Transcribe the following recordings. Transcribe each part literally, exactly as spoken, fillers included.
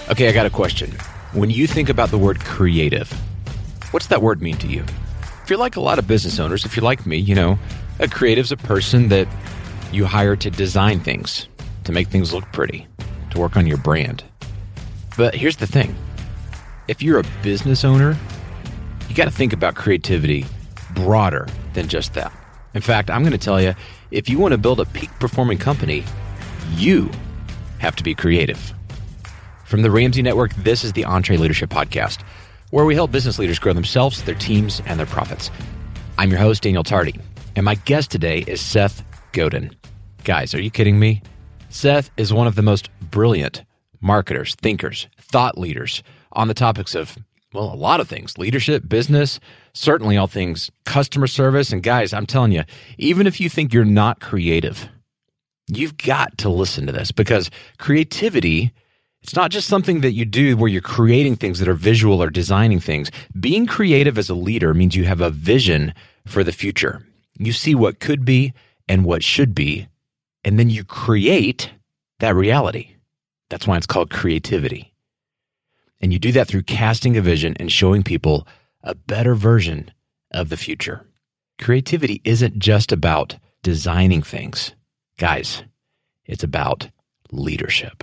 Okay, I got a question. When you think about the word creative, what's that word mean to you? If you're like a lot of business owners, if you're like me, you know, a creative's a person that you hire to design things, to make things look pretty, to work on your brand. But here's the thing. If you're a business owner, you got to think about creativity broader than just that. In fact, I'm going to tell you, if you want to build a peak performing company, you have to be creative. From the Ramsey Network, this is the EntreLeadership Podcast, where we help business leaders grow themselves, their teams, and their profits. I'm your host, Daniel Tardy, and my guest today is Seth Godin. Guys, are you kidding me? Seth is one of the most brilliant marketers, thinkers, thought leaders on the topics of, well, a lot of things. Leadership, business, certainly all things customer service. And guys, I'm telling you, even if you think you're not creative, you've got to listen to this, because creativity, it's not just something that you do where you're creating things that are visual or designing things. Being creative as a leader means you have a vision for the future. You see what could be and what should be, and then you create that reality. That's why it's called creativity. And you do that through casting a vision and showing people a better version of the future. Creativity isn't just about designing things. Guys, it's about leadership.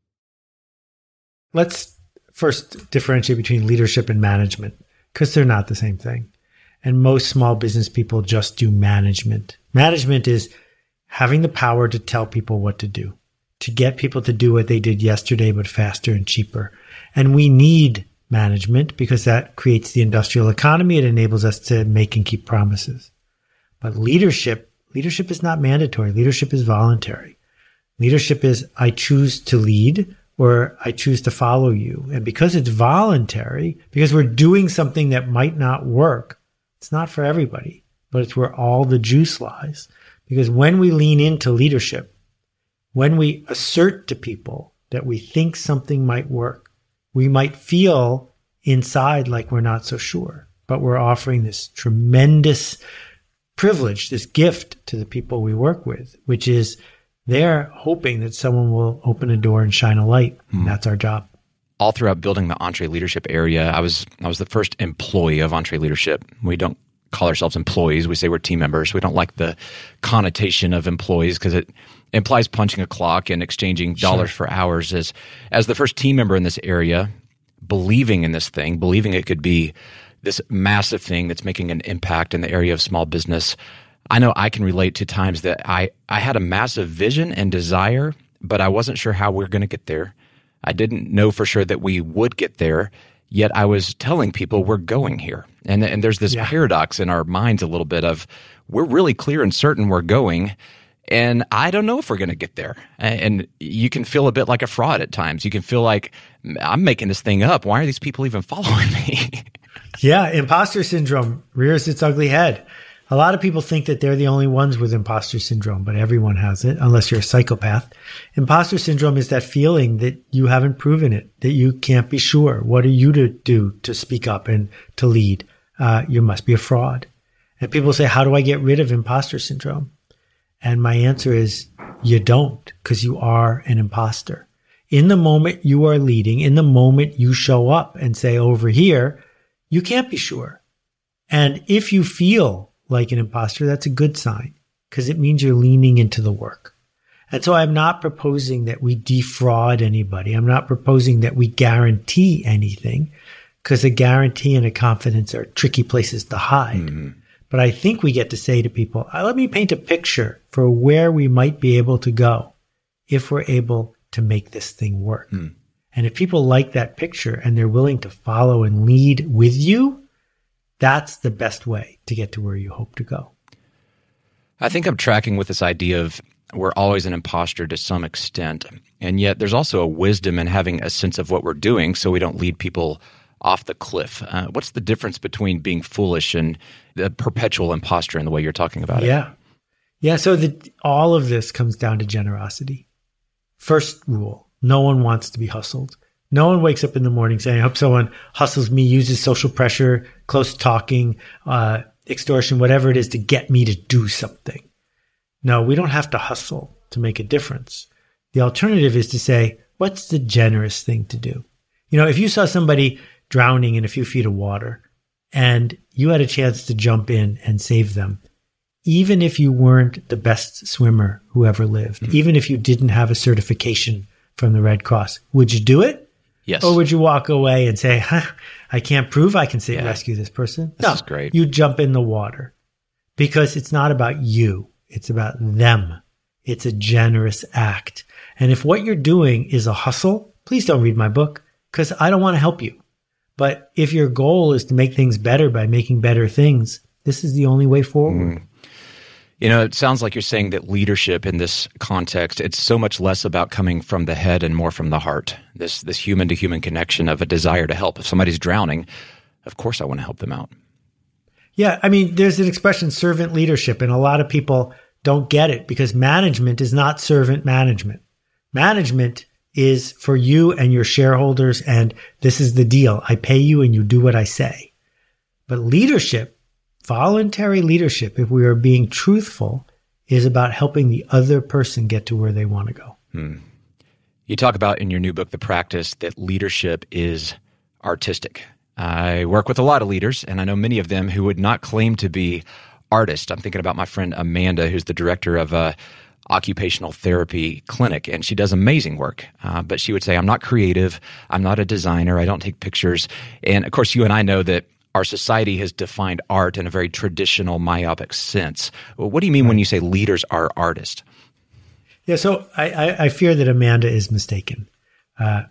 Let's first differentiate between leadership and management, because they're not the same thing. And most small business people just do management. Management is having the power to tell people what to do, to get people to do what they did yesterday, but faster and cheaper. And we need management because that creates the industrial economy. It enables us to make and keep promises. But leadership, leadership is not mandatory. Leadership is voluntary. Leadership is I choose to lead, or I choose to follow you. And because it's voluntary, because we're doing something that might not work, it's not for everybody, but it's where all the juice lies. Because when we lean into leadership, when we assert to people that we think something might work, we might feel inside like we're not so sure, but we're offering this tremendous privilege, this gift to the people we work with, which is they're hoping that someone will open a door and shine a light. And mm. that's our job. All throughout building the EntreLeadership area, I was I was the first employee of EntreLeadership. We don't call ourselves employees. We say we're team members. We don't like the connotation of employees because it implies punching a clock and exchanging dollars sure. for hours. As, as the first team member in this area, believing in this thing, believing it could be this massive thing that's making an impact in the area of small business, I know I can relate to times that I, I had a massive vision and desire, but I wasn't sure how we were going to get there. I didn't know for sure that we would get there, yet I was telling people we're going here. And, and there's this yeah. paradox in our minds a little bit of we're really clear and certain we're going, and I don't know if we're going to get there. And you can feel a bit like a fraud at times. You can feel like I'm making this thing up. Why are these people even following me? Yeah, imposter syndrome rears its ugly head. A lot of people think that they're the only ones with imposter syndrome, but everyone has it, unless you're a psychopath. Imposter syndrome is that feeling that you haven't proven it, that you can't be sure. What are you to do to speak up and to lead? Uh, you must be a fraud. And people say, how do I get rid of imposter syndrome? And my answer is, you don't, because you are an imposter. In the moment you are leading, in the moment you show up and say, over here, you can't be sure. And if you feel like an imposter, that's a good sign, because it means you're leaning into the work. And so I'm not proposing that we defraud anybody. I'm not proposing that we guarantee anything, because a guarantee and a confidence are tricky places to hide. Mm-hmm. But I think we get to say to people, let me paint a picture for where we might be able to go if we're able to make this thing work. Mm. And if people like that picture and they're willing to follow and lead with you, that's the best way to get to where you hope to go. I think I'm tracking with this idea of we're always an imposter to some extent, and yet there's also a wisdom in having a sense of what we're doing so we don't lead people off the cliff. Uh, what's the difference between being foolish and the perpetual imposter in the way you're talking about it? Yeah. Yeah, so the, all of this comes down to generosity. First rule, no one wants to be hustled. No one wakes up in the morning saying, I hope someone hustles me, uses social pressure, close talking, uh, extortion, whatever it is to get me to do something. No, we don't have to hustle to make a difference. The alternative is to say, what's the generous thing to do? You know, if you saw somebody drowning in a few feet of water and you had a chance to jump in and save them, even if you weren't the best swimmer who ever lived, mm-hmm. even if you didn't have a certification from the Red Cross, would you do it? Yes. Or would you walk away and say, huh, I can't prove I can say yeah. rescue this person? This no, is great. You jump in the water because it's not about you. It's about them. It's a generous act. And if what you're doing is a hustle, please don't read my book because I don't want to help you. But if your goal is to make things better by making better things, this is the only way forward. Mm. You know, it sounds like you're saying that leadership in this context, it's so much less about coming from the head and more from the heart. This this human-to-human connection of a desire to help. If somebody's drowning, of course I want to help them out. Yeah, I mean, there's an expression, servant leadership, and a lot of people don't get it because management is not servant management. Management is for you and your shareholders, and this is the deal. I pay you and you do what I say. But leadership, voluntary leadership, if we are being truthful, is about helping the other person get to where they want to go. Hmm. You talk about in your new book, The Practice, that leadership is artistic. I work with a lot of leaders, and I know many of them who would not claim to be artists. I'm thinking about my friend Amanda, who's the director of a occupational therapy clinic, and she does amazing work. Uh, but she would say, I'm not creative. I'm not a designer. I don't take pictures. And of course, you and I know that our society has defined art in a very traditional, myopic sense. Well, what do you mean when you say leaders are artists? Yeah, so I, I, I fear that Amanda is mistaken. Uh,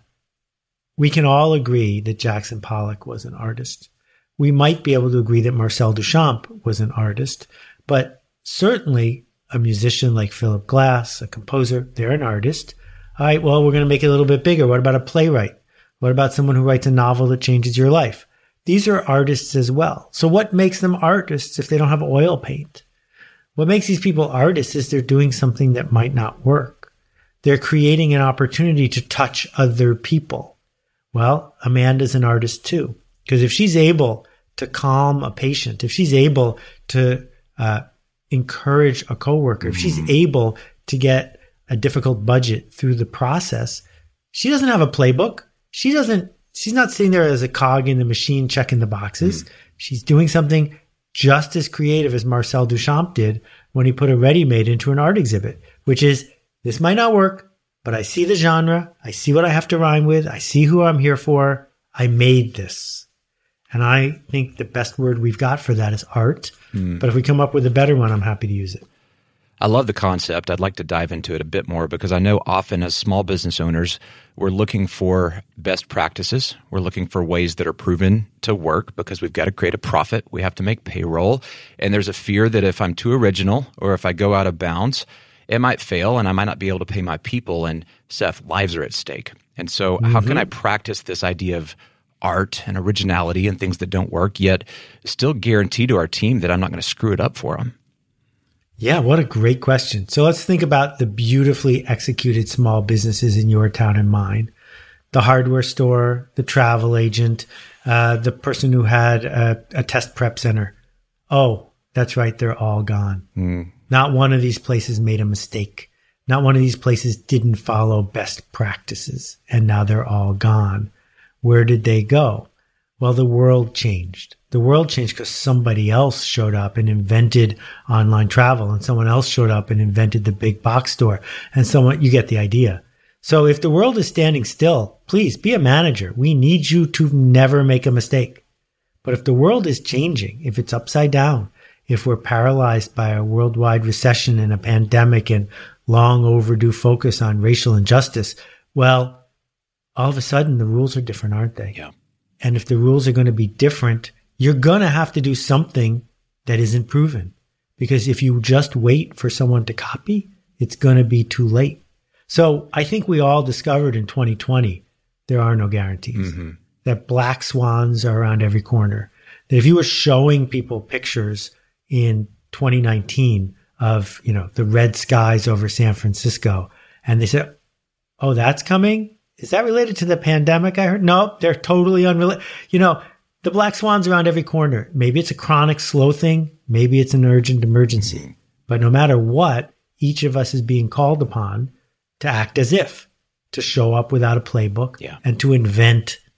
we can all agree that Jackson Pollock was an artist. We might be able to agree that Marcel Duchamp was an artist, but certainly a musician like Philip Glass, a composer, they're an artist. All right, well, we're going to make it a little bit bigger. What about a playwright? What about someone who writes a novel that changes your life? These are artists as well. So what makes them artists if they don't have oil paint? What makes these people artists is they're doing something that might not work. They're creating an opportunity to touch other people. Well, Amanda's an artist too, because if she's able to calm a patient, if she's able to uh, encourage a coworker, if she's able to get a difficult budget through the process, she doesn't have a playbook. She doesn't, she's not sitting there as a cog in the machine checking the boxes. Mm. She's doing something just as creative as Marcel Duchamp did when he put a ready-made into an art exhibit, which is, this might not work, but I see the genre. I see what I have to rhyme with. I see who I'm here for. I made this. And I think the best word we've got for that is art. Mm. But if we come up with a better one, I'm happy to use it. I love the concept. I'd like to dive into it a bit more because I know often as small business owners, we're looking for best practices. We're looking for ways that are proven to work because we've got to create a profit. We have to make payroll. And there's a fear that if I'm too original or if I go out of bounds, it might fail and I might not be able to pay my people. And Seth, lives are at stake. And so mm-hmm. how can I practice this idea of art and originality and things that don't work, yet still guarantee to our team that I'm not going to screw it up for them? Yeah, what a great question. So let's think about the beautifully executed small businesses in your town and mine. The hardware store, the travel agent, uh, the person who had a, a test prep center. Oh, that's right. They're all gone. Mm. Not one of these places made a mistake. Not one of these places didn't follow best practices. And now they're all gone. Where did they go? Well, the world changed. The world changed because somebody else showed up and invented online travel, and someone else showed up and invented the big box store, and someone, you get the idea. So if the world is standing still, please be a manager. We need you to never make a mistake. But if the world is changing, if it's upside down, if we're paralyzed by a worldwide recession and a pandemic and long overdue focus on racial injustice, well, all of a sudden the rules are different, aren't they? Yeah. And if the rules are going to be different, you're going to have to do something that isn't proven. Because if you just wait for someone to copy, it's going to be too late. So I think we all discovered in twenty twenty, there are no guarantees. Mm-hmm. That black swans are around every corner. That if you were showing people pictures in twenty nineteen of, you know, the red skies over San Francisco, and they said, oh, that's coming? Is that related to the pandemic I heard? No, they're totally unrelated. You know, the black swans around every corner. Maybe it's a chronic slow thing. Maybe it's an urgent emergency. Mm-hmm. But no matter what, each of us is being called upon to act as if, to show up without a playbook, yeah. and to invent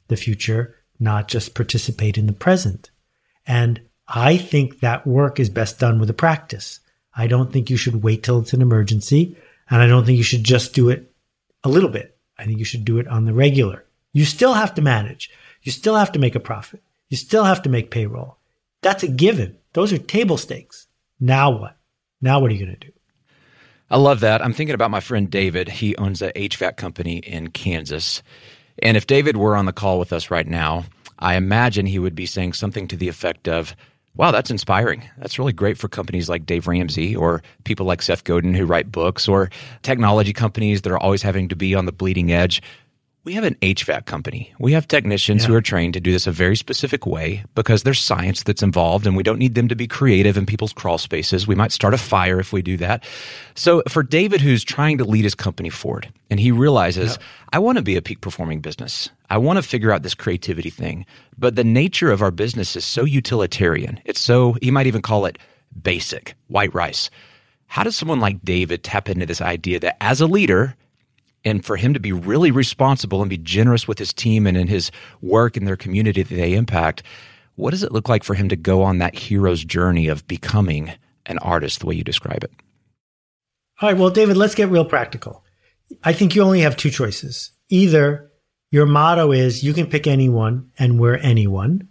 the future, not just participate in the present. And I think that work is best done with a practice. I don't think you should wait till it's an emergency. And I don't think you should just do it a little bit. I think you should do it on the regular. You still have to manage. You still have to make a profit. You still have to make payroll. That's a given. Those are table stakes. Now what? Now what are you going to do? I love that. I'm thinking about my friend David. He owns a H V A C company in Kansas. And if David were on the call with us right now, I imagine he would be saying something to the effect of, wow, that's inspiring. That's really great for companies like Dave Ramsey or people like Seth Godin who write books or technology companies that are always having to be on the bleeding edge. We have an H V A C company. We have technicians yeah. who are trained to do this a very specific way because there's science that's involved and we don't need them to be creative in people's crawl spaces. We might start a fire if we do that. So for David, who's trying to lead his company forward, and he realizes, yeah. I want to be a peak performing business. I want to figure out this creativity thing. But the nature of our business is so utilitarian. It's so, he might even call it basic, white rice. How does someone like David tap into this idea that as a leader, and for him to be really responsible and be generous with his team and in his work and their community that they impact, what does it look like for him to go on that hero's journey of becoming an artist the way you describe it? All right, well, David, let's get real practical. I think you only have two choices. Either your motto is you can pick anyone and we're anyone,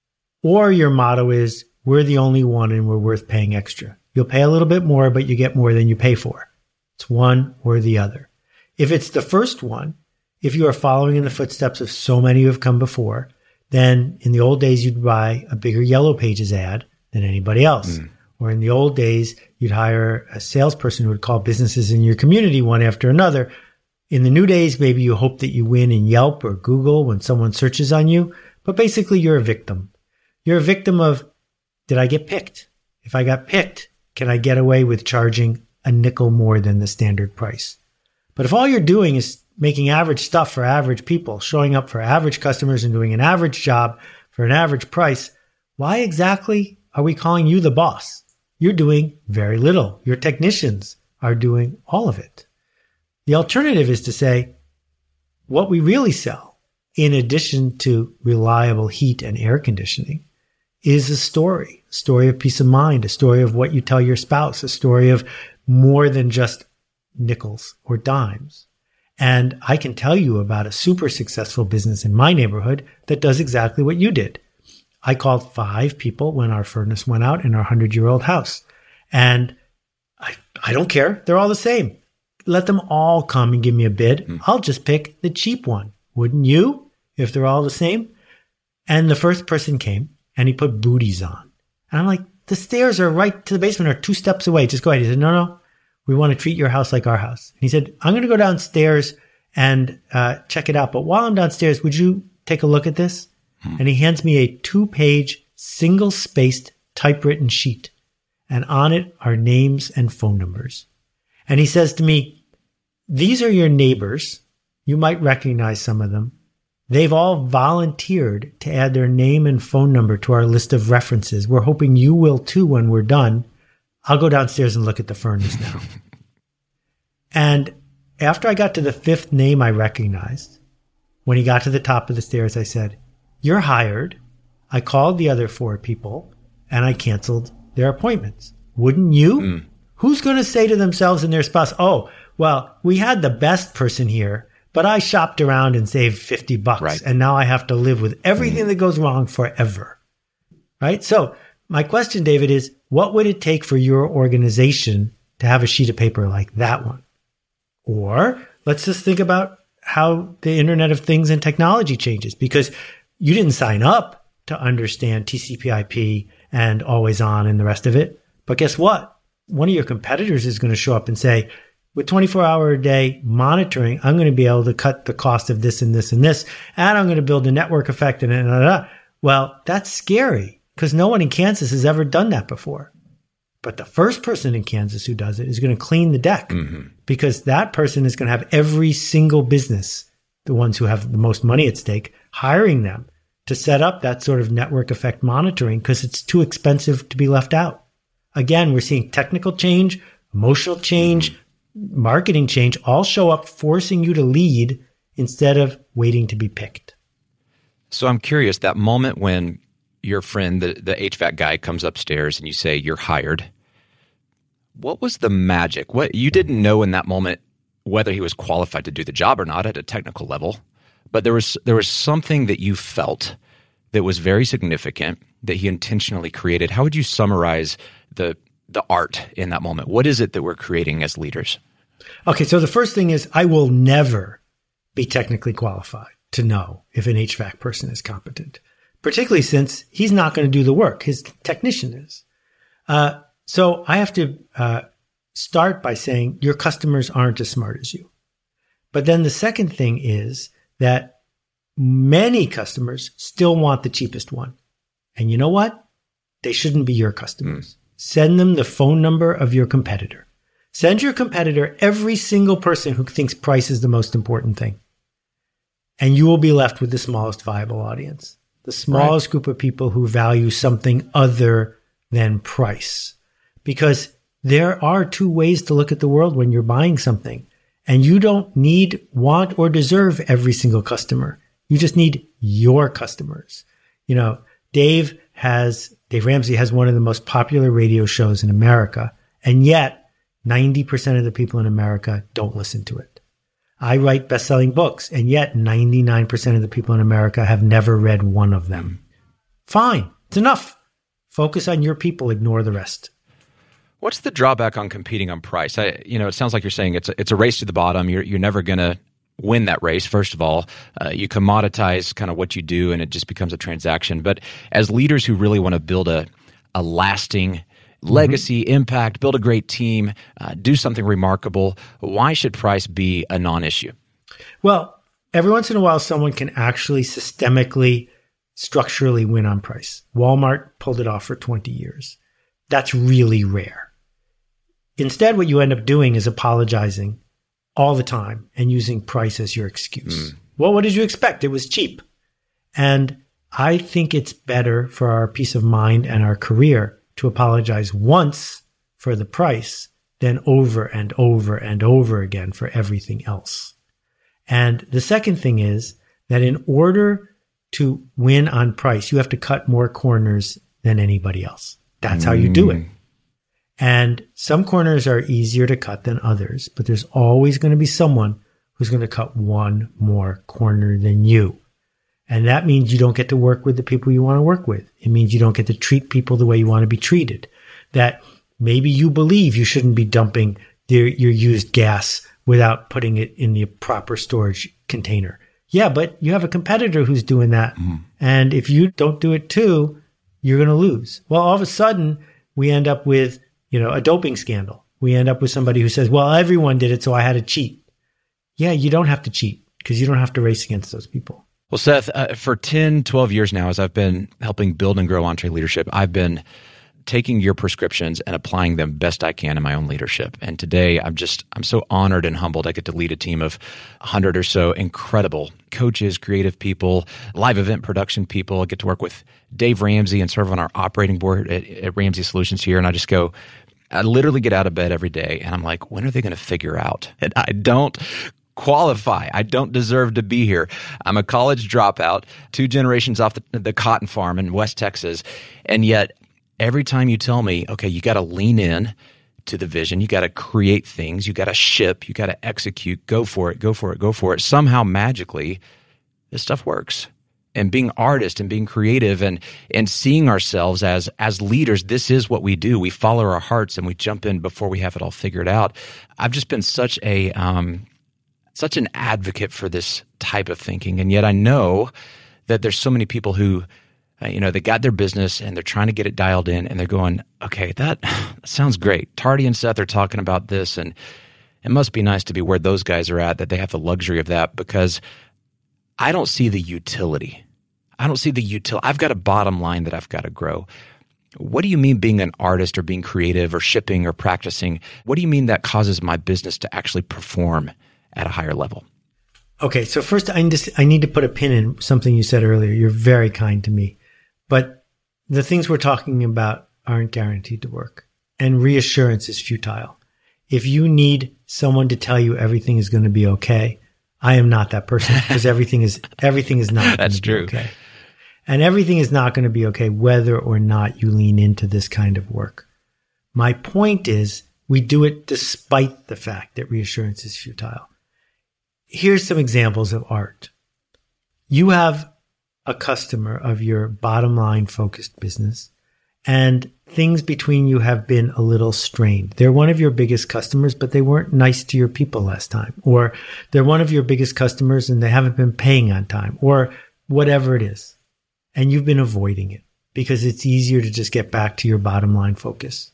or your motto is we're the only one and we're worth paying extra. You'll pay a little bit more, but you get more than you pay for. It's one or the other. If it's the first one, if you are following in the footsteps of so many who have come before, then in the old days, you'd buy a bigger Yellow Pages ad than anybody else. Mm. Or in the old days, you'd hire a salesperson who would call businesses in your community one after another. In the new days, maybe you hope that you win in Yelp or Google when someone searches on you. But basically, you're a victim. You're a victim of, did I get picked? If I got picked, can I get away with charging a nickel more than the standard price? But if all you're doing is making average stuff for average people, showing up for average customers and doing an average job for an average price, why exactly are we calling you the boss? You're doing very little. Your technicians are doing all of it. The alternative is to say, what we really sell, in addition to reliable heat and air conditioning, is a story, a story of peace of mind, a story of what you tell your spouse, a story of more than just nickels or dimes. And I can tell you about a super successful business in my neighborhood that does exactly what you did. I called five people when our furnace went out in our hundred-year-old house. And I, I don't care. They're all the same. Let them all come and give me a bid. Mm. I'll just pick the cheap one. Wouldn't you, if they're all the same? And the first person came and he put booties on. And I'm like, the stairs are right to the basement are two steps away. Just go ahead. He said, no, no. We want to treat your house like our house. And he said, I'm going to go downstairs and uh, check it out. But while I'm downstairs, would you take a look at this? Hmm. And he hands me a two-page, single-spaced, typewritten sheet. And on it are names and phone numbers. And he says to me, these are your neighbors. You might recognize some of them. They've all volunteered to add their name and phone number to our list of references. We're hoping you will too when we're done. I'll go downstairs and look at the furnace now. And after I got to the fifth name I recognized, when he got to the top of the stairs, I said, you're hired. I called the other four people and I canceled their appointments. Wouldn't you? Mm. Who's going to say to themselves and their spouse, oh, well, we had the best person here, but I shopped around and saved fifty bucks. Right. And now I have to live with everything mm. that goes wrong forever. Right? So my question, David, is what would it take for your organization to have a sheet of paper like that one? Or let's just think about how the Internet of Things and technology changes, because you didn't sign up to understand T C P I P and always on and the rest of it. But guess what? One of your competitors is going to show up and say, with twenty-four hour a day monitoring, I'm going to be able to cut the cost of this and this and this, and I'm going to build a network effect and, and, and, and. Well, that's scary because no one in Kansas has ever done that before. But the first person in Kansas who does it is going to clean the deck mm-hmm. because that person is going to have every single business, the ones who have the most money at stake, hiring them to set up that sort of network effect monitoring because it's too expensive to be left out. Again, we're seeing technical change, emotional change, mm-hmm. marketing change all show up forcing you to lead instead of waiting to be picked. So I'm curious, that moment when your friend, the, the H V A C guy, comes upstairs and you say you're hired, what was the magic? What you didn't know in that moment whether he was qualified to do the job or not at a technical level, but there was there was something that you felt that was very significant that he intentionally created. How would you summarize the the art in that moment? What is it that we're creating as leaders? Okay, so the first thing is I will never be technically qualified to know if an H V A C person is competent, particularly since he's not going to do the work. His technician is. Uh, so I have to uh, start by saying your customers aren't as smart as you. But then the second thing is that many customers still want the cheapest one. And you know what? They shouldn't be your customers. Mm. Send them the phone number of your competitor. Send your competitor every single person who thinks price is the most important thing. And you will be left with the smallest viable audience, the smallest right. group of people who value something other than price. Because there are two ways to look at the world when you're buying something. And you don't need, want, or deserve every single customer. You just need your customers. You know, Dave has, Dave Ramsey has one of the most popular radio shows in America. And yet, ninety percent of the people in America don't listen to it. I write best-selling books, and yet ninety-nine percent of the people in America have never read one of them. Fine. It's enough. Focus on your people. Ignore the rest. What's the drawback on competing on price? I, you know, it sounds like you're saying it's a, it's a race to the bottom. You're you're never going to win that race. First of all, uh, you commoditize kind of what you do, and it just becomes a transaction. But as leaders who really want to build a a lasting legacy, mm-hmm. impact, build a great team, uh, do something remarkable, why should price be a non-issue? Well, every once in a while, someone can actually systemically, structurally win on price. Walmart pulled it off for twenty years. That's really rare. Instead, what you end up doing is apologizing all the time and using price as your excuse. Mm. Well, what did you expect? It was cheap. And I think it's better for our peace of mind and our career to apologize once for the price than over and over and over again for everything else. And the second thing is that in order to win on price, you have to cut more corners than anybody else. That's mm. how you do it. And some corners are easier to cut than others, but there's always going to be someone who's going to cut one more corner than you. And that means you don't get to work with the people you want to work with. It means you don't get to treat people the way you want to be treated. That maybe you believe you shouldn't be dumping their, your used gas without putting it in the proper storage container. Yeah, but you have a competitor who's doing that. Mm. And if you don't do it too, you're going to lose. Well, all of a sudden, we end up with, you know, a doping scandal. We end up with somebody who says, well, everyone did it, so I had to cheat. Yeah, you don't have to cheat because you don't have to race against those people. Well, Seth, uh, for ten, twelve years now, as I've been helping build and grow EntreLeadership, I've been taking your prescriptions and applying them best I can in my own leadership. And today, I'm just, I'm so honored and humbled. I get to lead a team of one hundred or so incredible coaches, creative people, live event production people. I get to work with Dave Ramsey and serve on our operating board at, at Ramsey Solutions here. And I just go, I literally get out of bed every day and I'm like, when are they going to figure out? And I don't qualify. I don't deserve to be here. I'm a college dropout, two generations off the, the cotton farm in West Texas. And yet every time you tell me, okay, you got to lean in to the vision, you got to create things, you got to ship, you got to execute, go for it, go for it, go for it. Somehow magically, this stuff works. And being artists and being creative and and seeing ourselves as as leaders, this is what we do. We follow our hearts and we jump in before we have it all figured out. I've just been such a um, such an advocate for this type of thinking, and yet I know that there's so many people who, uh, you know, they got their business and they're trying to get it dialed in, and they're going, okay, that sounds great. Tardy and Seth are talking about this, and it must be nice to be where those guys are at, that they have the luxury of that, because I don't see the utility. I don't see the utility. I've got a bottom line that I've got to grow. What do you mean being an artist or being creative or shipping or practicing? What do you mean that causes my business to actually perform at a higher level? Okay, so first I just, I need to put a pin in something you said earlier. You're very kind to me. But the things we're talking about aren't guaranteed to work. And reassurance is futile. If you need someone to tell you everything is going to be okay, I am not that person because everything is everything is not. That's true. Okay. And everything is not going to be okay whether or not you lean into this kind of work. My point is, we do it despite the fact that reassurance is futile. Here's some examples of art. You have a customer of your bottom line focused business, and things between you have been a little strained. They're one of your biggest customers, but they weren't nice to your people last time. Or they're one of your biggest customers and they haven't been paying on time, or whatever it is. And you've been avoiding it because it's easier to just get back to your bottom line focus.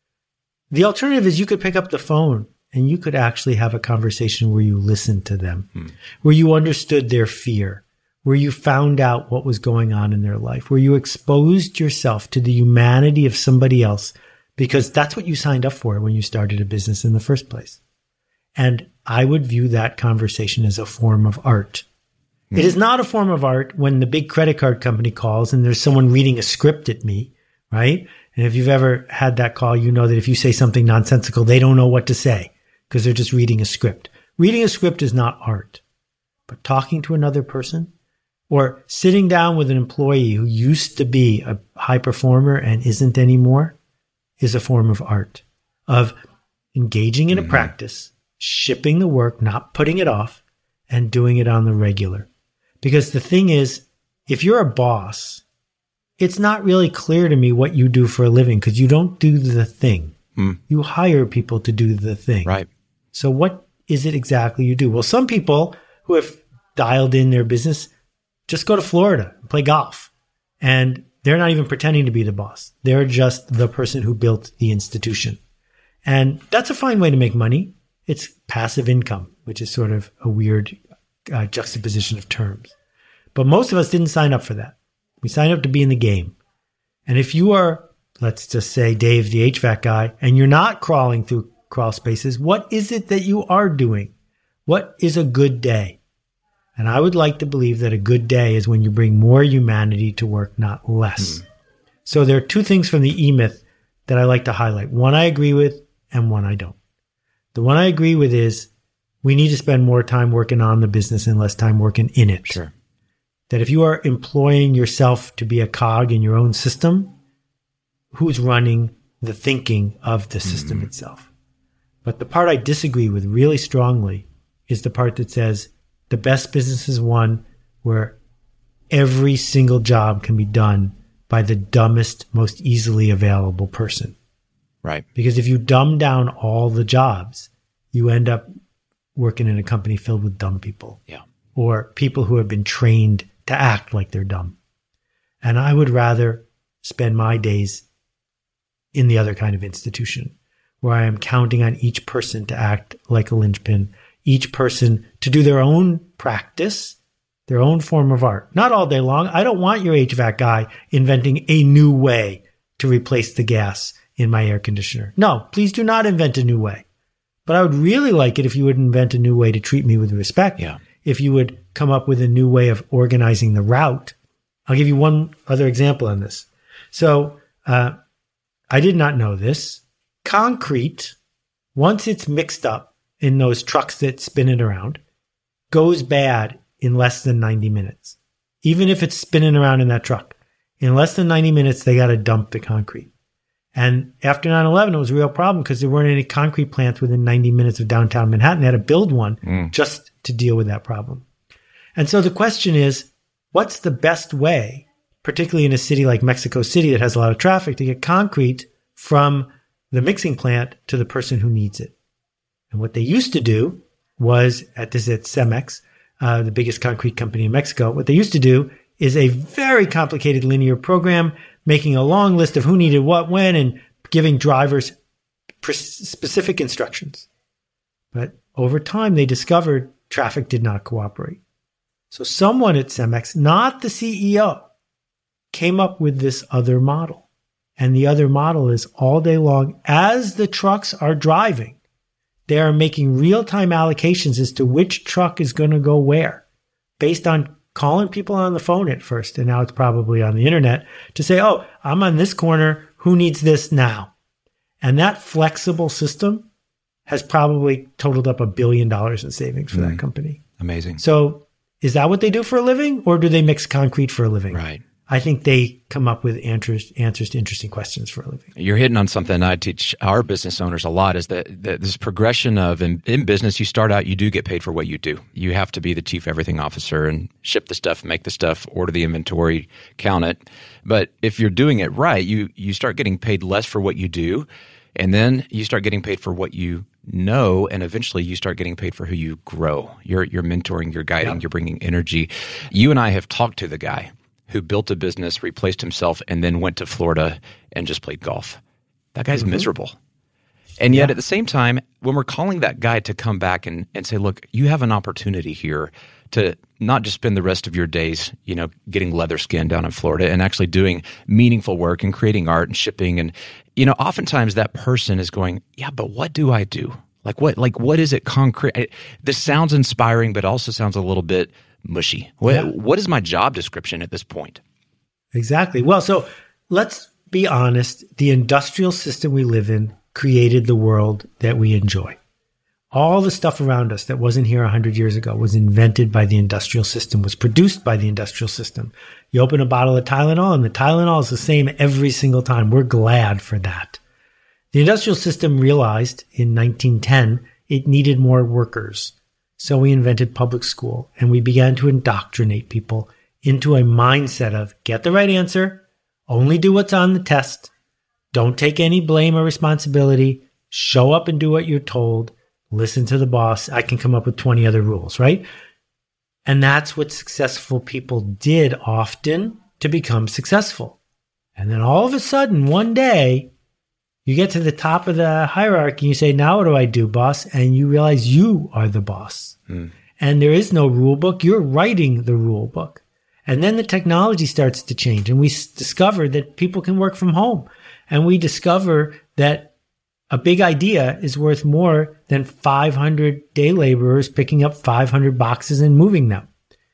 The alternative is you could pick up the phone and you could actually have a conversation where you listened to them, hmm. where you understood their fear, where you found out what was going on in their life, where you exposed yourself to the humanity of somebody else, because that's what you signed up for when you started a business in the first place. And I would view that conversation as a form of art. Hmm. It is not a form of art when the big credit card company calls and there's someone reading a script at me, right? And if you've ever had that call, you know that if you say something nonsensical, they don't know what to say because they're just reading a script. Reading a script is not art. But talking to another person or sitting down with an employee who used to be a high performer and isn't anymore is a form of art, of engaging in a mm-hmm. practice, shipping the work, not putting it off, and doing it on the regular. Because the thing is, if you're a boss, it's not really clear to me what you do for a living because you don't do the thing. Mm. You hire people to do the thing. Right. So what is it exactly you do? Well, some people who have dialed in their business just go to Florida and play golf. And they're not even pretending to be the boss. They're just the person who built the institution. And that's a fine way to make money. It's passive income, which is sort of a weird uh, juxtaposition of terms. But most of us didn't sign up for that. We signed up to be in the game. And if you are, let's just say, Dave, the H V A C guy, and you're not crawling through crawl spaces, what is it that you are doing? What is a good day? And I would like to believe that a good day is when you bring more humanity to work, not less. Hmm. So there are two things from the E-Myth that I like to highlight. One I agree with and one I don't. The one I agree with is we need to spend more time working on the business and less time working in it. Sure. That if you are employing yourself to be a cog in your own system, who's running the thinking of the system mm-hmm. itself? But the part I disagree with really strongly is the part that says the best business is one where every single job can be done by the dumbest, most easily available person. Right. Because if you dumb down all the jobs, you end up working in a company filled with dumb people. Yeah. Or people who have been trained to act like they're dumb. And I would rather spend my days in the other kind of institution where I am counting on each person to act like a linchpin, each person to do their own practice, their own form of art. Not all day long. I don't want your H V A C guy inventing a new way to replace the gas in my air conditioner. No, please do not invent a new way. But I would really like it if you would invent a new way to treat me with respect. Yeah. If you would come up with a new way of organizing the route. I'll give you one other example on this. So uh, I did not know this. Concrete, once it's mixed up in those trucks that spin it around, goes bad in less than ninety minutes. Even if it's spinning around in that truck. In less than ninety minutes, they got to dump the concrete. And after nine eleven, it was a real problem because there weren't any concrete plants within ninety minutes of downtown Manhattan. They had to build one mm. just to deal with that problem. And so the question is, what's the best way, particularly in a city like Mexico City that has a lot of traffic, to get concrete from the mixing plant to the person who needs it? And what they used to do was, at this at Cemex, uh, the biggest concrete company in Mexico, what they used to do is a very complicated linear program, making a long list of who needed what, when, and giving drivers specific instructions. But over time, they discovered traffic did not cooperate. So someone at Cemex, not the C E O, came up with this other model. And the other model is all day long, as the trucks are driving, they are making real-time allocations as to which truck is going to go where, based on calling people on the phone at first, and now it's probably on the internet, to say, oh, I'm on this corner, who needs this now? And that flexible system has probably totaled up a billion dollars in savings for mm. that company. Amazing. So is that what they do for a living, or do they mix concrete for a living? Right. I think they come up with answers, answers to interesting questions for a living. You're hitting on something I teach our business owners a lot is that, that this progression of in, in business, you start out, you do get paid for what you do. You have to be the chief everything officer and ship the stuff, make the stuff, order the inventory, count it. But if you're doing it right, you, you start getting paid less for what you do. And then you start getting paid for what you know, and eventually you start getting paid for who you grow. You're, you're mentoring, you're guiding, yep. You're bringing energy. You and I have talked to the guy who built a business, replaced himself, and then went to Florida and just played golf. That guy's mm-hmm. miserable. And yet yeah. at the same time, when we're calling that guy to come back and, and say, look, you have an opportunity here to not just spend the rest of your days, you know, getting leather skin down in Florida and actually doing meaningful work and creating art and shipping. And, you know, oftentimes that person is going, yeah, but what do I do? Like what, like what is it concrete? I, this sounds inspiring, but also sounds a little bit mushy. What, yeah. what is my job description at this point? Exactly. Well, so let's be honest. The industrial system we live in created the world that we enjoy. All the stuff around us that wasn't here one hundred years ago was invented by the industrial system, was produced by the industrial system. You open a bottle of Tylenol and the Tylenol is the same every single time. We're glad for that. The industrial system realized in nineteen ten it needed more workers. So we invented public school and we began to indoctrinate people into a mindset of get the right answer, only do what's on the test, don't take any blame or responsibility, show up and do what you're told, listen to the boss. I can come up with twenty other rules, right? And that's what successful people did often to become successful. And then all of a sudden, one day, you get to the top of the hierarchy and you say, now what do I do, boss? And you realize you are the boss. Hmm. And there is no rule book. You're writing the rule book. And then the technology starts to change. And we s- discover that people can work from home. And we discover that a big idea is worth more than five hundred day laborers picking up five hundred boxes and moving them.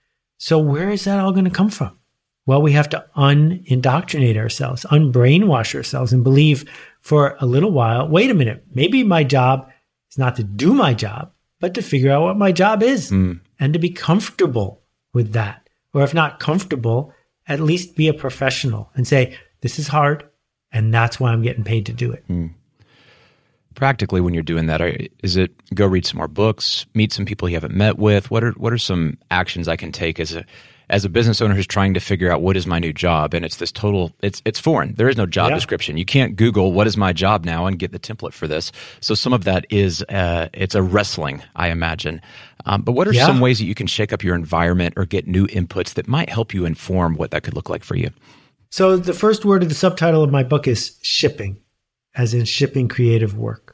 So where is that all going to come from? Well, we have to un-indoctrinate ourselves, unbrainwash ourselves and believe for a little while, wait a minute, maybe my job is not to do my job, but to figure out what my job is mm. and to be comfortable with that. Or if not comfortable, at least be a professional and say, this is hard and that's why I'm getting paid to do it. Mm. Practically, when you're doing that, is it go read some more books, meet some people you haven't met with? What are what are some actions I can take as a as a business owner who's trying to figure out what is my new job? And it's this total, it's it's foreign. There is no job yeah. description. You can't Google what is my job now and get the template for this. So some of that is uh, it's a wrestling, I imagine. Um, but what are yeah. some ways that you can shake up your environment or get new inputs that might help you inform what that could look like for you? So the first word of the subtitle of my book is shipping, as in shipping creative work.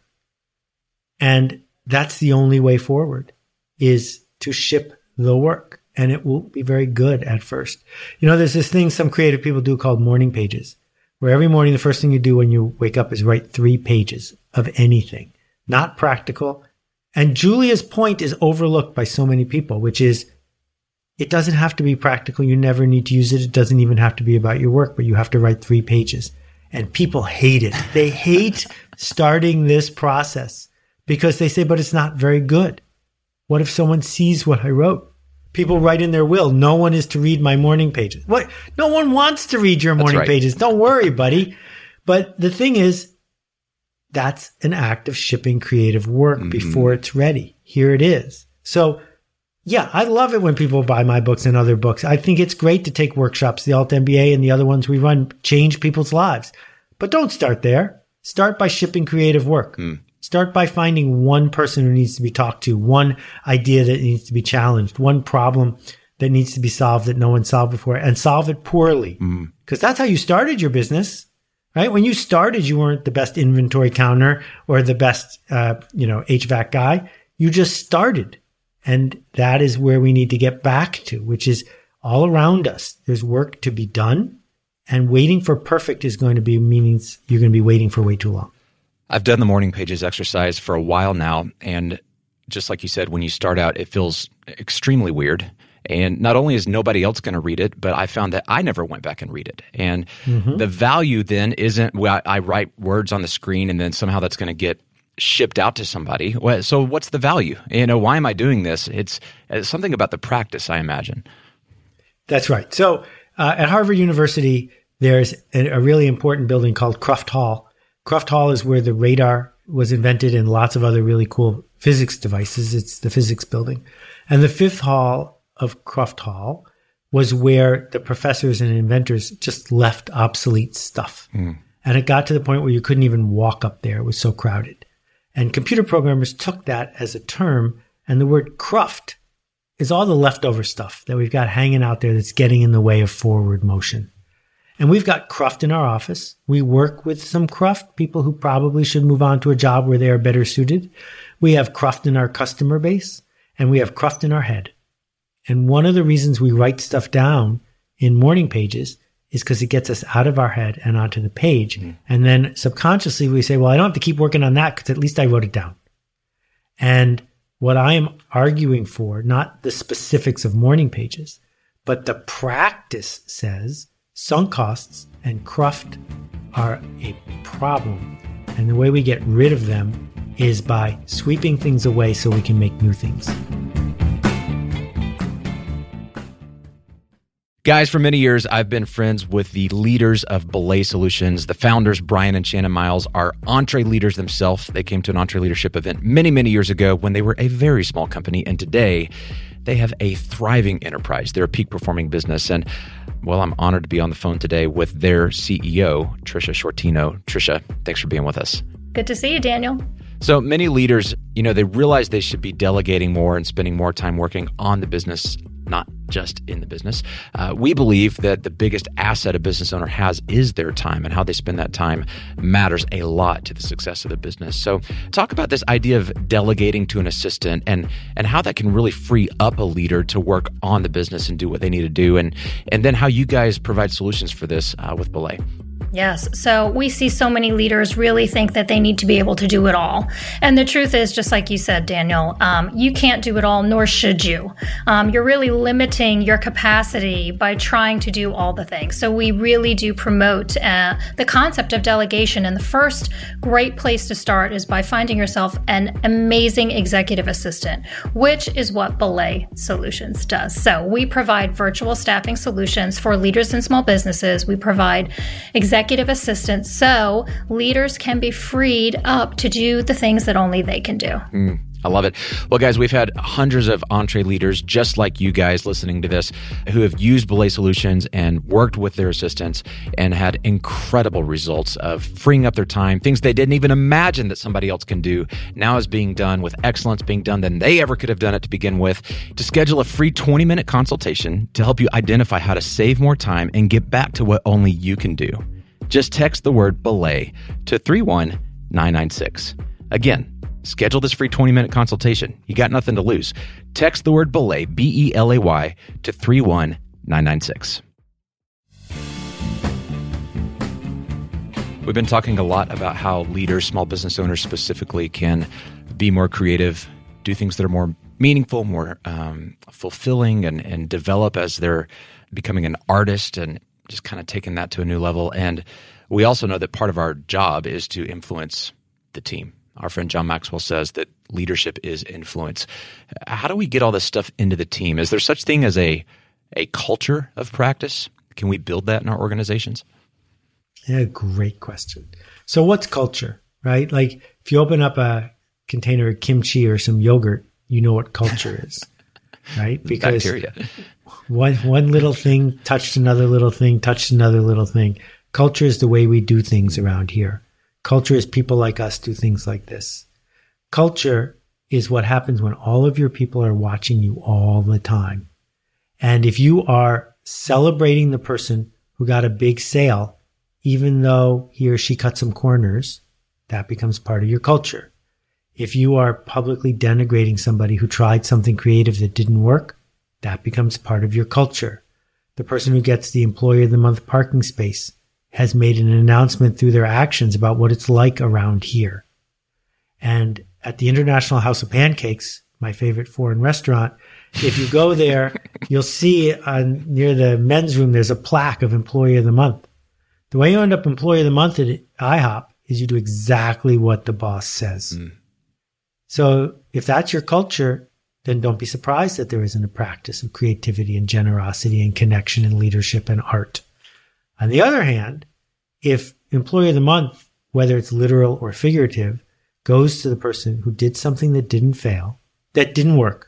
And that's the only way forward, is to ship the work. And it will be very good at first. You know, there's this thing some creative people do called morning pages, where every morning the first thing you do when you wake up is write three pages of anything. Not practical. And Julia's point is overlooked by so many people, which is it doesn't have to be practical. You never need to use it. It doesn't even have to be about your work, but you have to write three pages. And people hate it. They hate starting this process because they say, but it's not very good. What if someone sees what I wrote? People write in their will, no one is to read my morning pages. What? No one wants to read your morning right. pages. Don't worry, buddy. But the thing is, that's an act of shipping creative work mm-hmm. before it's ready. Here it is. So yeah, I love it when people buy my books and other books. I think it's great to take workshops. The Alt M B A and the other ones we run change people's lives. But don't start there. Start by shipping creative work. Mm. Start by finding one person who needs to be talked to, one idea that needs to be challenged, one problem that needs to be solved that no one solved before, and solve it poorly. Because mm. that's how you started your business, right? When you started, you weren't the best inventory counter or the best, uh, you know, H V A C guy. You just started. And that is where we need to get back to, which is all around us. There's work to be done, and waiting for perfect is going to be means you're going to be waiting for way too long. I've done the morning pages exercise for a while now, and just like you said, when you start out, it feels extremely weird. And not only is nobody else going to read it, but I found that I never went back and read it. And mm-hmm. the value then isn't, well, I write words on the screen and then somehow that's going to get shipped out to somebody. So what's the value? You know, why am I doing this? It's, it's something about the practice, I imagine. That's right. So Uh, at Harvard University, there's a, a really important building called Cruft Hall. Cruft Hall is where the radar was invented and lots of other really cool physics devices. It's the physics building. And the fifth hall of Cruft Hall was where the professors and inventors just left obsolete stuff. Mm. And it got to the point where you couldn't even walk up there. It was so crowded. And computer programmers took that as a term, and the word cruft is all the leftover stuff that we've got hanging out there that's getting in the way of forward motion. And we've got cruft in our office. We work with some cruft, people who probably should move on to a job where they are better suited. We have cruft in our customer base, and we have cruft in our head. And one of the reasons we write stuff down in morning pages is because it gets us out of our head and onto the page. Mm. And then subconsciously we say, well, I don't have to keep working on that because at least I wrote it down. And what I am arguing for, not the specifics of morning pages, but the practice says sunk costs and cruft are a problem. And the way we get rid of them is by sweeping things away so we can make new things. Guys, for many years, I've been friends with the leaders of Belay Solutions. The founders, Brian and Shannon Miles, are entree leaders themselves. They came to an entree leadership event many, many years ago when they were a very small company. And today, they have a thriving enterprise. They're a peak performing business. And, well, I'm honored to be on the phone today with their C E O, Tricia Sciortino. Tricia, thanks for being with us. Good to see you, Daniel. So many leaders, you know, they realize they should be delegating more and spending more time working on the business, not just in the business. Uh, we believe that the biggest asset a business owner has is their time, and how they spend that time matters a lot to the success of the business. So talk about this idea of delegating to an assistant and and how that can really free up a leader to work on the business and do what they need to do, and, and then how you guys provide solutions for this uh, with Belay. Yes. So we see so many leaders really think that they need to be able to do it all. And the truth is, just like you said, Daniel, um, you can't do it all, nor should you. Um, you're really limiting your capacity by trying to do all the things. So we really do promote uh, the concept of delegation. And the first great place to start is by finding yourself an amazing executive assistant, which is what Belay Solutions does. So we provide virtual staffing solutions for leaders in small businesses. We provide executive executive assistants so leaders can be freed up to do the things that only they can do. Mm, I love it. Well, guys, we've had hundreds of entree leaders just like you guys listening to this who have used Belay Solutions and worked with their assistants and had incredible results of freeing up their time. Things they didn't even imagine that somebody else can do now is being done with excellence, being done than they ever could have done it to begin with. To schedule a free twenty minute consultation to help you identify how to save more time and get back to what only you can do, just text the word Belay to three one nine nine six. Again, schedule this free twenty minute consultation. You got nothing to lose. Text the word Belay, B E L A Y, to three one nine nine six. We've been talking a lot about how leaders, small business owners specifically, can be more creative, do things that are more meaningful, more um, fulfilling, and, and develop as they're becoming an artist and just kind of taking that to a new level. And we also know that part of our job is to influence the team. Our friend John Maxwell says that leadership is influence. How do we get all this stuff into the team? Is there such thing as a a culture of practice? Can we build that in our organizations? Yeah, great question. So what's culture, right? Like if you open up a container of kimchi or some yogurt, you know what culture is, right? Because bacteria. One one little thing touched another little thing, touched another little thing. Culture is the way we do things around here. Culture is people like us do things like this. Culture is what happens when all of your people are watching you all the time. And if you are celebrating the person who got a big sale, even though he or she cut some corners, that becomes part of your culture. If you are publicly denigrating somebody who tried something creative that didn't work, that becomes part of your culture. The person who gets the Employee of the Month parking space has made an announcement through their actions about what it's like around here. And at the International House of Pancakes, my favorite foreign restaurant, if you go there, you'll see on, near the men's room, there's a plaque of Employee of the Month. The way you end up Employee of the Month at IHOP is you do exactly what the boss says. Mm. So if that's your culture, then don't be surprised that there isn't a practice of creativity and generosity and connection and leadership and art. On the other hand, if Employee of the Month, whether it's literal or figurative, goes to the person who did something that didn't fail, that didn't work,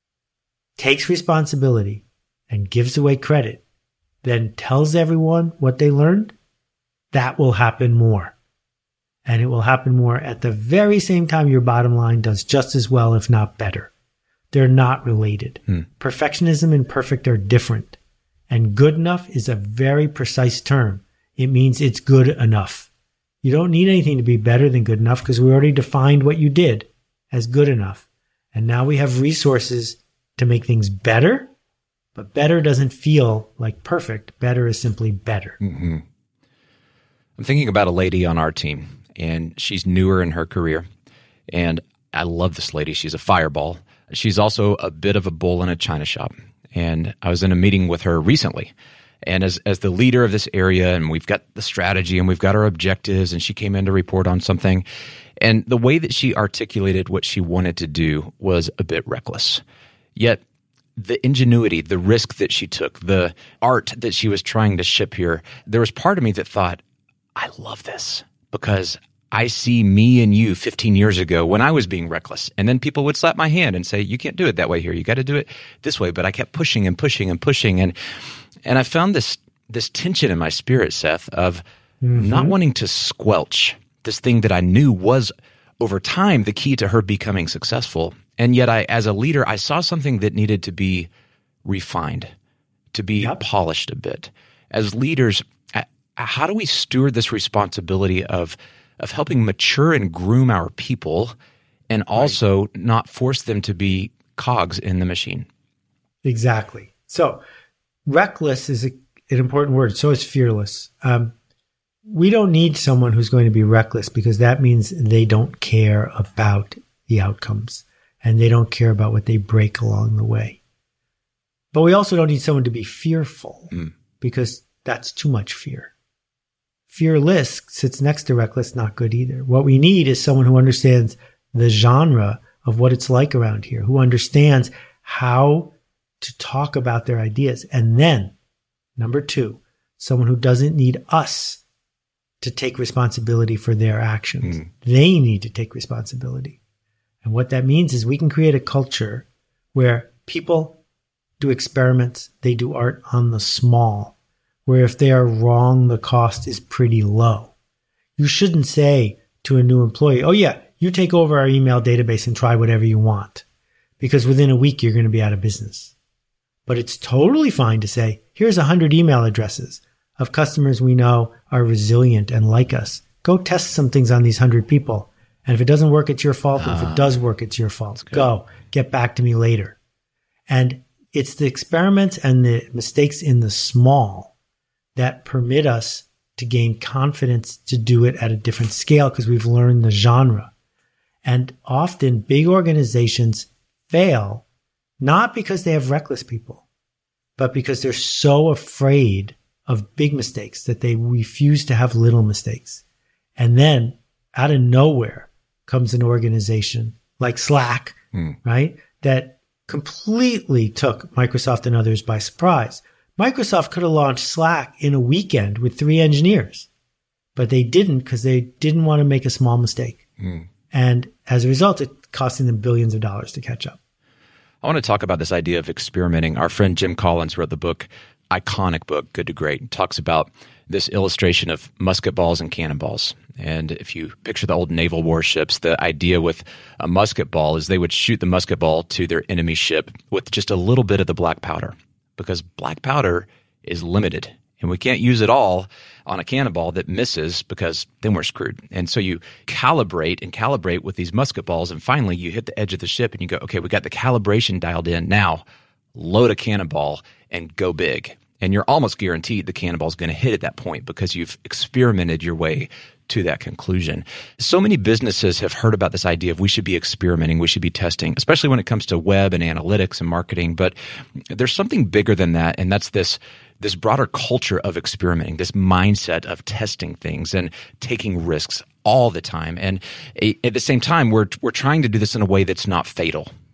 takes responsibility, and gives away credit, then tells everyone what they learned, that will happen more. And it will happen more at the very same time your bottom line does just as well, if not better. They're not related. Hmm. Perfectionism and perfect are different. And good enough is a very precise term. It means it's good enough. You don't need anything to be better than good enough because we already defined what you did as good enough. And now we have resources to make things better, but better doesn't feel like perfect. Better is simply better. Mm-hmm. I'm thinking about a lady on our team, and she's newer in her career. And I love this lady. She's a fireball. She's also a bit of a bull in a china shop. And I was in a meeting with her recently. And as as the leader of this area, and we've got the strategy and we've got our objectives, and she came in to report on something. And the way that she articulated what she wanted to do was a bit reckless. Yet the ingenuity, the risk that she took, the art that she was trying to ship here, there was part of me that thought, I love this because I see me and you fifteen years ago when I was being reckless. And then people would slap my hand and say, you can't do it that way here. You got to do it this way. But I kept pushing and pushing and pushing. And and I found this this tension in my spirit, Seth, of mm-hmm. not wanting to squelch this thing that I knew was over time the key to her becoming successful. And yet I, as a leader, I saw something that needed to be refined, to be yep. polished a bit. As leaders, how do we steward this responsibility of of helping mature and groom our people and also right. not force them to be cogs in the machine? Exactly. So reckless is a, an important word. So is fearless. Um, we don't need someone who's going to be reckless because that means they don't care about the outcomes and they don't care about what they break along the way. But we also don't need someone to be fearful mm. because that's too much fear. Fearless sits next to reckless, not good either. What we need is someone who understands the genre of what it's like around here, who understands how to talk about their ideas. And then, number two, someone who doesn't need us to take responsibility for their actions. Mm. They need to take responsibility. And what that means is we can create a culture where people do experiments, they do art on the small, where if they are wrong, the cost is pretty low. You shouldn't say to a new employee, oh yeah, you take over our email database and try whatever you want, because within a week you're going to be out of business. But it's totally fine to say, here's a hundred email addresses of customers we know are resilient and like us. Go test some things on these hundred people. And if it doesn't work, it's your fault. Uh, and if it does work, it's your fault. Go. Get back to me later. And it's the experiments and the mistakes in the small that permit us to gain confidence to do it at a different scale because we've learned the genre. And often big organizations fail not because they have reckless people, but because they're so afraid of big mistakes that they refuse to have little mistakes. And then out of nowhere comes an organization like Slack, mm. right? That completely took Microsoft and others by surprise. Microsoft could have launched Slack in a weekend with three engineers, but they didn't because they didn't want to make a small mistake. Mm. And as a result, it costing them billions of dollars to catch up. I want to talk about this idea of experimenting. Our friend Jim Collins wrote the book, iconic book, Good to Great, and talks about this illustration of musket balls and cannonballs. And if you picture the old naval warships, the idea with a musket ball is they would shoot the musket ball to their enemy ship with just a little bit of the black powder, because black powder is limited. And we can't use it all on a cannonball that misses because then we're screwed. And so you calibrate and calibrate with these musket balls. And finally, you hit the edge of the ship and you go, okay, we got the calibration dialed in. Now load a cannonball and go big. And you're almost guaranteed the cannonball is going to hit at that point because you've experimented your way to that conclusion. So many businesses have heard about this idea of we should be experimenting, we should be testing, especially when it comes to web and analytics and marketing. But there's something bigger than that, and that's this this broader culture of experimenting, this mindset of testing things and taking risks all the time. And at the same time, we're we're trying to do this in a way that's not fatal.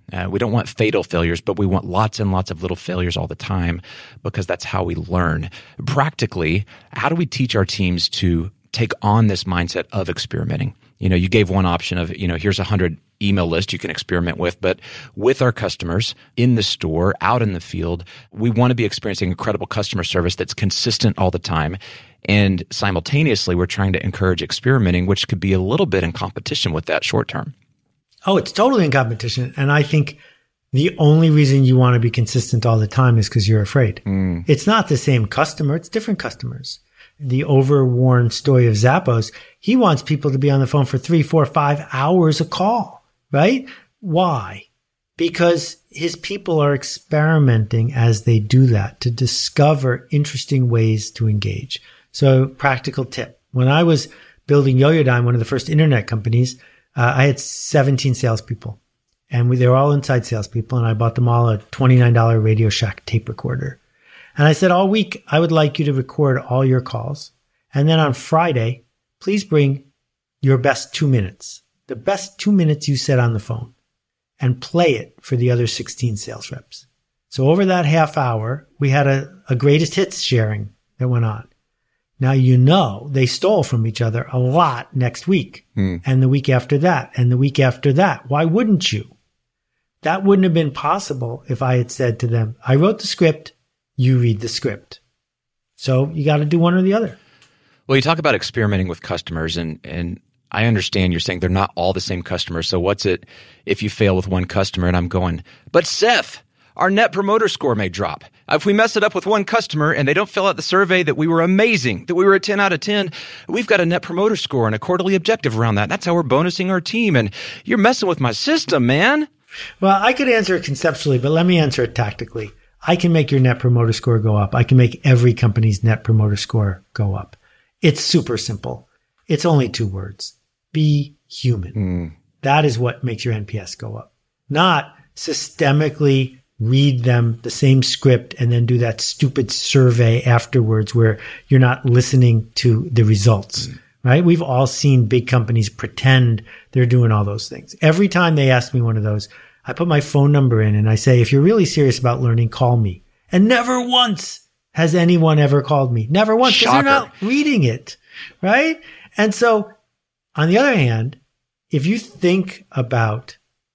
Uh, we don't want fatal failures, but we want lots and lots of little failures all the time because that's how we learn. Practically, how do we teach our teams to take on this mindset of experimenting? You know, you gave one option of, you know, here's a hundred email list you can experiment with, but with our customers in the store, out in the field, we want to be experiencing incredible customer service that's consistent all the time. And simultaneously, we're trying to encourage experimenting, which could be a little bit in competition with that short term. Oh, it's totally in competition. And I think the only reason you want to be consistent all the time is because you're afraid. Mm. It's not the same customer. It's different customers. The overworn story of Zappos, he wants people to be on the phone for three, four, five hours a call, right? Why? Because his people are experimenting as they do that to discover interesting ways to engage. So practical tip. When I was building Yoyodyne, one of the first internet companies, Uh, I had seventeen salespeople, and we, they were all inside salespeople, and I bought them all a twenty-nine dollars Radio Shack tape recorder. And I said, all week, I would like you to record all your calls. And then on Friday, please bring your best two minutes, the best two minutes you said on the phone, and play it for the other sixteen sales reps. So over that half hour, we had a, a greatest hits sharing that went on. Now, you know, they stole from each other a lot next week mm. and the week after that and the week after that. Why wouldn't you? That wouldn't have been possible if I had said to them, I wrote the script, you read the script. So you got to do one or the other. Well, you talk about experimenting with customers, and, and I understand you're saying they're not all the same customers. So what's it if you fail with one customer? And I'm going, but Seth, our net promoter score may drop. If we mess it up with one customer and they don't fill out the survey that we were amazing, that we were a ten out of ten, we've got a net promoter score and a quarterly objective around that. That's how we're bonusing our team. And you're messing with my system, man. Well, I could answer it conceptually, but let me answer it tactically. I can make your net promoter score go up. I can make every company's net promoter score go up. It's super simple. It's only two words. Be human. Mm. That is what makes your N P S go up. Not systemically read them the same script and then do that stupid survey afterwards where you're not listening to the results, mm. right? We've all seen big companies pretend they're doing all those things. Every time they ask me one of those, I put my phone number in and I say, if you're really serious about learning, call me. And never once has anyone ever called me. Never once, because they're not reading it, right? And so on the other hand, if you think about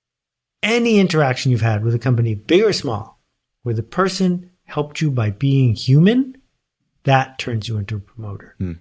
any interaction you've had with a company, big or small, where the person helped you by being human, that turns you into a promoter. Hmm.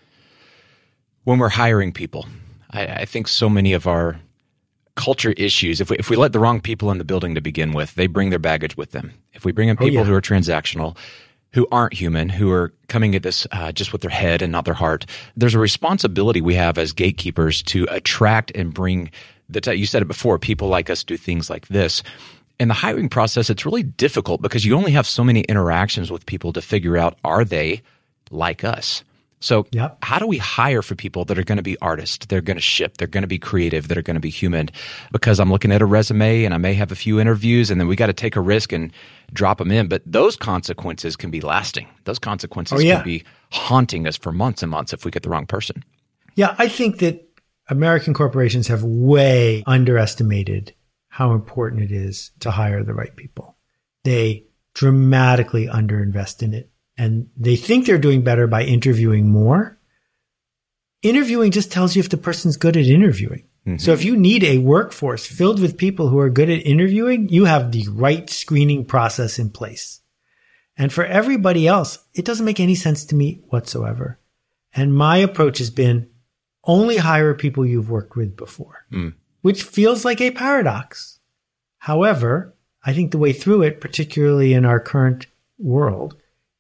When we're hiring people, I, I think so many of our culture issues, if we, if we let the wrong people in the building to begin with, they bring their baggage with them. If we bring in people oh, yeah. who are transactional, who aren't human, who are coming at this uh, just with their head and not their heart, there's a responsibility we have as gatekeepers to attract and bring the t- you said it before, people like us do things like this. In the hiring process, it's really difficult because you only have so many interactions with people to figure out, are they like us? So yep. how do we hire for people that are going to be artists, they're going to ship, they're going to be creative, that are going to be human? Because I'm looking at a resume and I may have a few interviews and then we got to take a risk and drop them in. But those consequences can be lasting. Those consequences oh, yeah. can be haunting us for months and months if we get the wrong person. Yeah, I think that American corporations have way underestimated how important it is to hire the right people. They dramatically underinvest in it. And they think they're doing better by interviewing more. Interviewing just tells you if the person's good at interviewing. Mm-hmm. So if you need a workforce filled with people who are good at interviewing, you have the right screening process in place. And for everybody else, it doesn't make any sense to me whatsoever. And my approach has been only hire people you've worked with before, mm. which feels like a paradox. However, I think the way through it, particularly in our current world,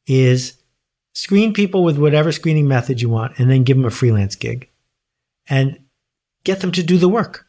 is screen people with whatever screening method you want and then give them a freelance gig and get them to do the work.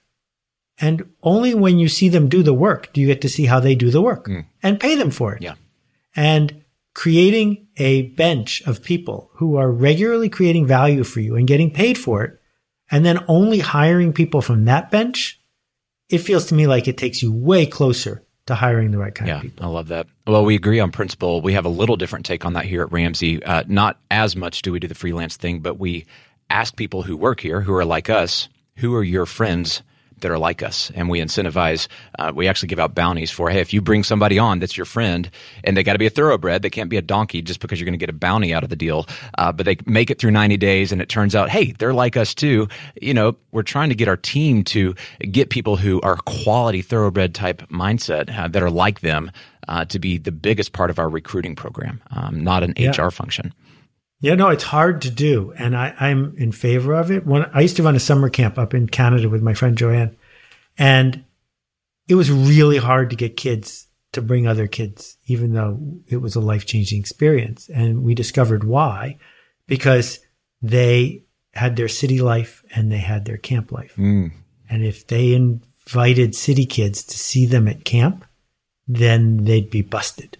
And only when you see them do the work do you get to see how they do the work mm. and pay them for it. Yeah. And creating a bench of people who are regularly creating value for you and getting paid for it, and then only hiring people from that bench, it feels to me like it takes you way closer to hiring the right kind yeah, of people. I love that. Well, we agree on principle. We have a little different take on that here at Ramsey. Uh, not as much do we do the freelance thing, but we ask people who work here, who are like us, who are your friends that are like us. And we incentivize, uh, we actually give out bounties for, hey, if you bring somebody on that's your friend and they got to be a thoroughbred, they can't be a donkey just because you're going to get a bounty out of the deal. Uh, but they make it through ninety days and it turns out, hey, they're like us too. You know, we're trying to get our team to get people who are quality thoroughbred type mindset uh, that are like them uh, to be the biggest part of our recruiting program, um, not an yeah. H R function. Yeah, no, it's hard to do, and I, I'm in favor of it. When I used to run a summer camp up in Canada with my friend Joanne, and it was really hard to get kids to bring other kids, even though it was a life-changing experience. And we discovered why, because they had their city life and they had their camp life. Mm. And if they invited city kids to see them at camp, then they'd be busted.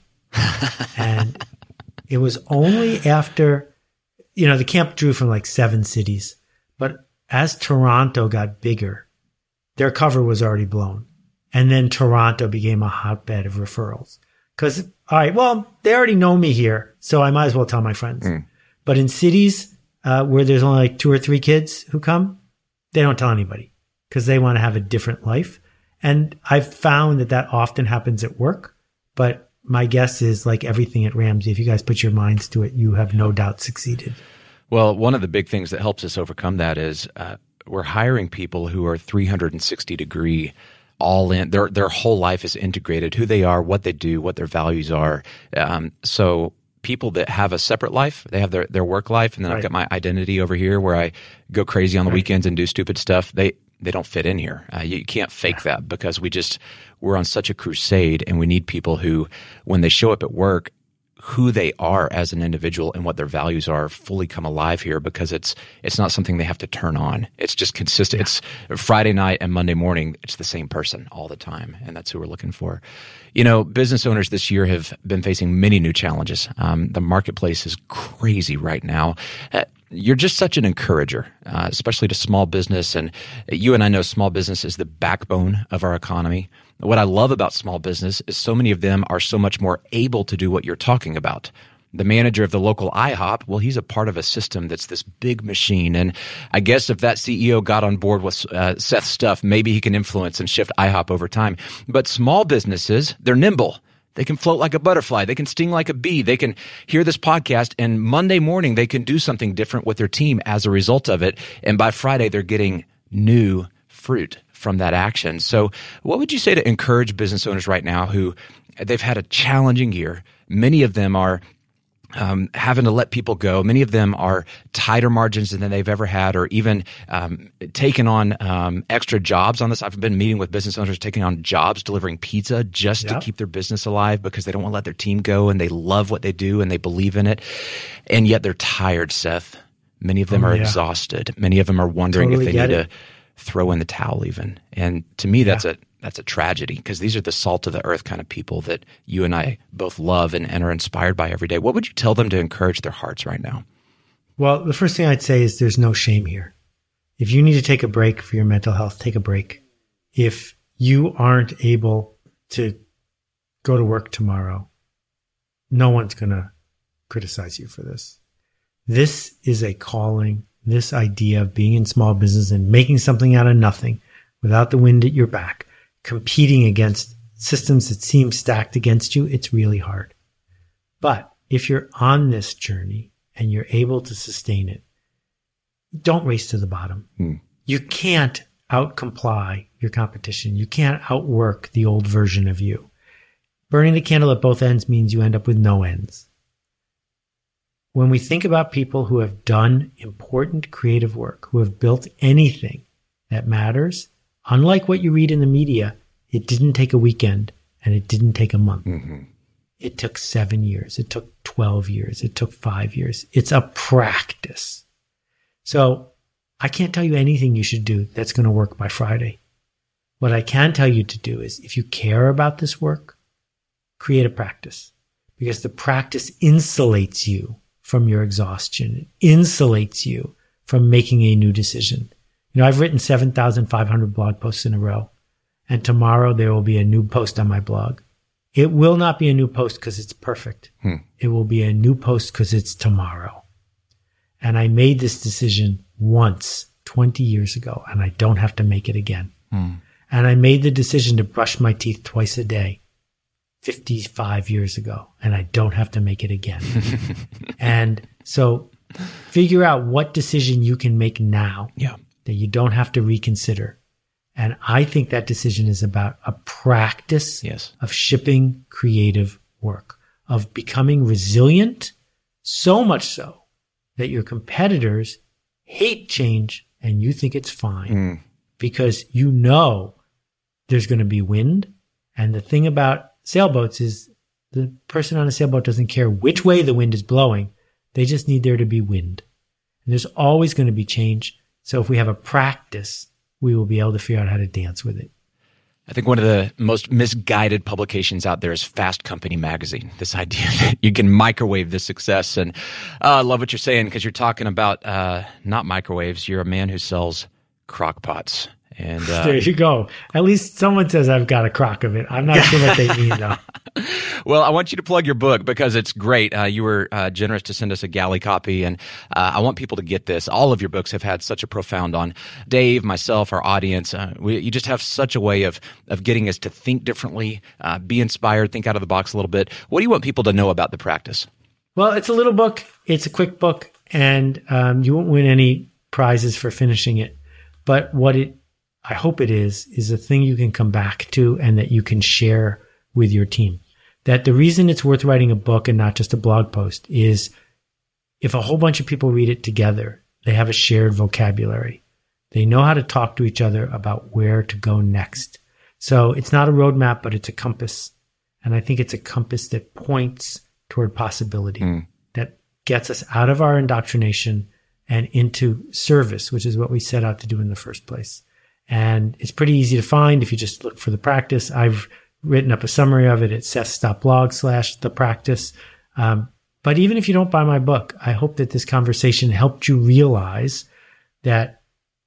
And it was only after, you know, the camp drew from like seven cities, but as Toronto got bigger, their cover was already blown. And then Toronto became a hotbed of referrals. Because, all right, well, they already know me here, so I might as well tell my friends. Mm. But in cities uh, where there's only like two or three kids who come, they don't tell anybody because they want to have a different life. And I've found that that often happens at work, but my guess is, like everything at Ramsey, if you guys put your minds to it, you have no doubt succeeded. Well, one of the big things that helps us overcome that is uh, we're hiring people who are three hundred sixty degree all in. Their their whole life is integrated, who they are, what they do, what their values are. Um, so people that have a separate life, they have their, their work life, and then right. I've got my identity over here where I go crazy on the right. weekends and do stupid stuff. They they don't fit in here. Uh, you, you can't fake yeah. that because we just we're on such a crusade, and we need people who, when they show up at work, who they are as an individual and what their values are fully come alive here, because it's it's not something they have to turn on. It's just consistent. Yeah. It's Friday night and Monday morning. It's the same person all the time, and that's who we're looking for. You know, business owners this year have been facing many new challenges. Um, the marketplace is crazy right now. Uh, You're just such an encourager, uh, especially to small business. And you and I know small business is the backbone of our economy. What I love about small business is so many of them are so much more able to do what you're talking about. The manager of the local IHOP, well, he's a part of a system that's this big machine. And I guess if that C E O got on board with uh, Seth's stuff, maybe he can influence and shift IHOP over time. But small businesses, they're nimble. They can float like a butterfly. They can sting like a bee. They can hear this podcast, and Monday morning they can do something different with their team as a result of it. And by Friday, they're getting new fruit from that action. So what would you say to encourage business owners right now who they've had a challenging year? Many of them are Um, having to let people go. Many of them are tighter margins than they've ever had, or even um, taking on um, extra jobs on this. I've been meeting with business owners taking on jobs delivering pizza just yep. to keep their business alive because they don't want to let their team go, and they love what they do and they believe in it. And yet they're tired, Seth. Many of them oh, are yeah. exhausted. Many of them are wondering totally if they need it. to throw in the towel even. And to me, that's yeah. a That's a tragedy, because these are the salt of the earth kind of people that you and I both love and, and are inspired by every day. What would you tell them to encourage their hearts right now? Well, the first thing I'd say is there's no shame here. If you need to take a break for your mental health, take a break. If you aren't able to go to work tomorrow, no one's going to criticize you for this. This is a calling, this idea of being in small business and making something out of nothing without the wind at your back, competing against systems that seem stacked against you, it's really hard. But if you're on this journey and you're able to sustain it, don't race to the bottom. Hmm. You can't out-comply your competition. You can't outwork the old version of you. Burning the candle at both ends means you end up with no ends. When we think about people who have done important creative work, who have built anything that matters, unlike what you read in the media, it didn't take a weekend and it didn't take a month. Mm-hmm. It took seven years. It took twelve years. It took five years. It's a practice. So I can't tell you anything you should do that's going to work by Friday. What I can tell you to do is, if you care about this work, create a practice, because the practice insulates you from your exhaustion. It insulates you from making a new decision. You know, I've written seven thousand five hundred blog posts in a row, and tomorrow there will be a new post on my blog. It will not be a new post because it's perfect. Hmm. It will be a new post because it's tomorrow. And I made this decision once twenty years ago, and I don't have to make it again. Mm. And I made the decision to brush my teeth twice a day fifty-five years ago, and I don't have to make it again. And so figure out what decision you can make now Yeah. that you don't have to reconsider. And I think that decision is about a practice Yes. of shipping creative work, of becoming resilient, so much so that your competitors hate change and you think it's fine Mm. because you know there's going to be wind. And the thing about sailboats is the person on a sailboat doesn't care which way the wind is blowing. They just need there to be wind. And there's always going to be change. So if we have a practice, we will be able to figure out how to dance with it. I think one of the most misguided publications out there is Fast Company magazine. This idea that you can microwave this success. And uh, I love what you're saying because you're talking about uh, not microwaves. You're a man who sells crock pots. And uh, There you go. At least someone says I've got a crock of it. I'm not sure what they mean, though. Well, I want you to plug your book because it's great. Uh, you were uh, generous to send us a galley copy, and uh, I want people to get this. All of your books have had such a profound on Dave, myself, our audience. Uh, we, you just have such a way of of getting us to think differently, uh, be inspired, think out of the box a little bit. What do you want people to know about the practice? Well, it's a little book. It's a quick book, and um, you won't win any prizes for finishing it. But what it, I hope it is, is a thing you can come back to and that you can share with your team. That the reason it's worth writing a book and not just a blog post is if a whole bunch of people read it together, they have a shared vocabulary. They know how to talk to each other about where to go next. So it's not a roadmap, but it's a compass. And I think it's a compass that points toward possibility, Mm. that gets us out of our indoctrination and into service, which is what we set out to do in the first place. And it's pretty easy to find if you just look for the practice. I've written up a summary of it at seth.blog slash the practice. Um, but even if you don't buy my book, I hope that this conversation helped you realize that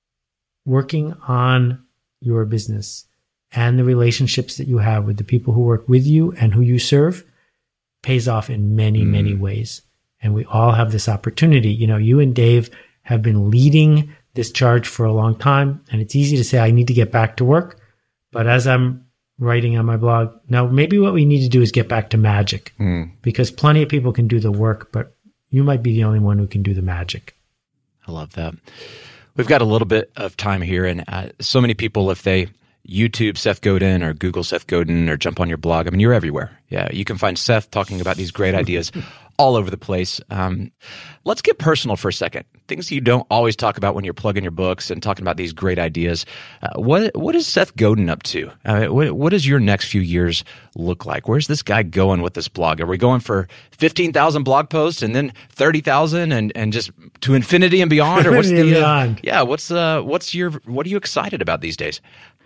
working on your business and the relationships that you have with the people who work with you and who you serve pays off in many, Mm. many ways. And we all have this opportunity. You know, you and Dave have been leading this charge for a long time, and it's easy to say, I need to get back to work. But as I'm writing on my blog, now maybe what we need to do is get back to magic, Mm. because plenty of people can do the work, but you might be the only one who can do the magic. I love that. We've got a little bit of time here, and uh, so many people, if they YouTube Seth Godin or Google Seth Godin or jump on your blog, I mean, you're everywhere. Yeah, you can find Seth talking about these great ideas all over the place. Um, let's get personal for a second. Things you don't always talk about when you're plugging your books and talking about these great ideas. Uh, what what is Seth Godin up to? Uh, what, what does your next few years look like? Where's this guy going with this blog? Are we going for fifteen thousand blog posts and then thirty thousand and, and just to infinity and beyond? Or what's the, Infinity and uh, beyond. yeah, what's uh, what's your what are you excited about these days?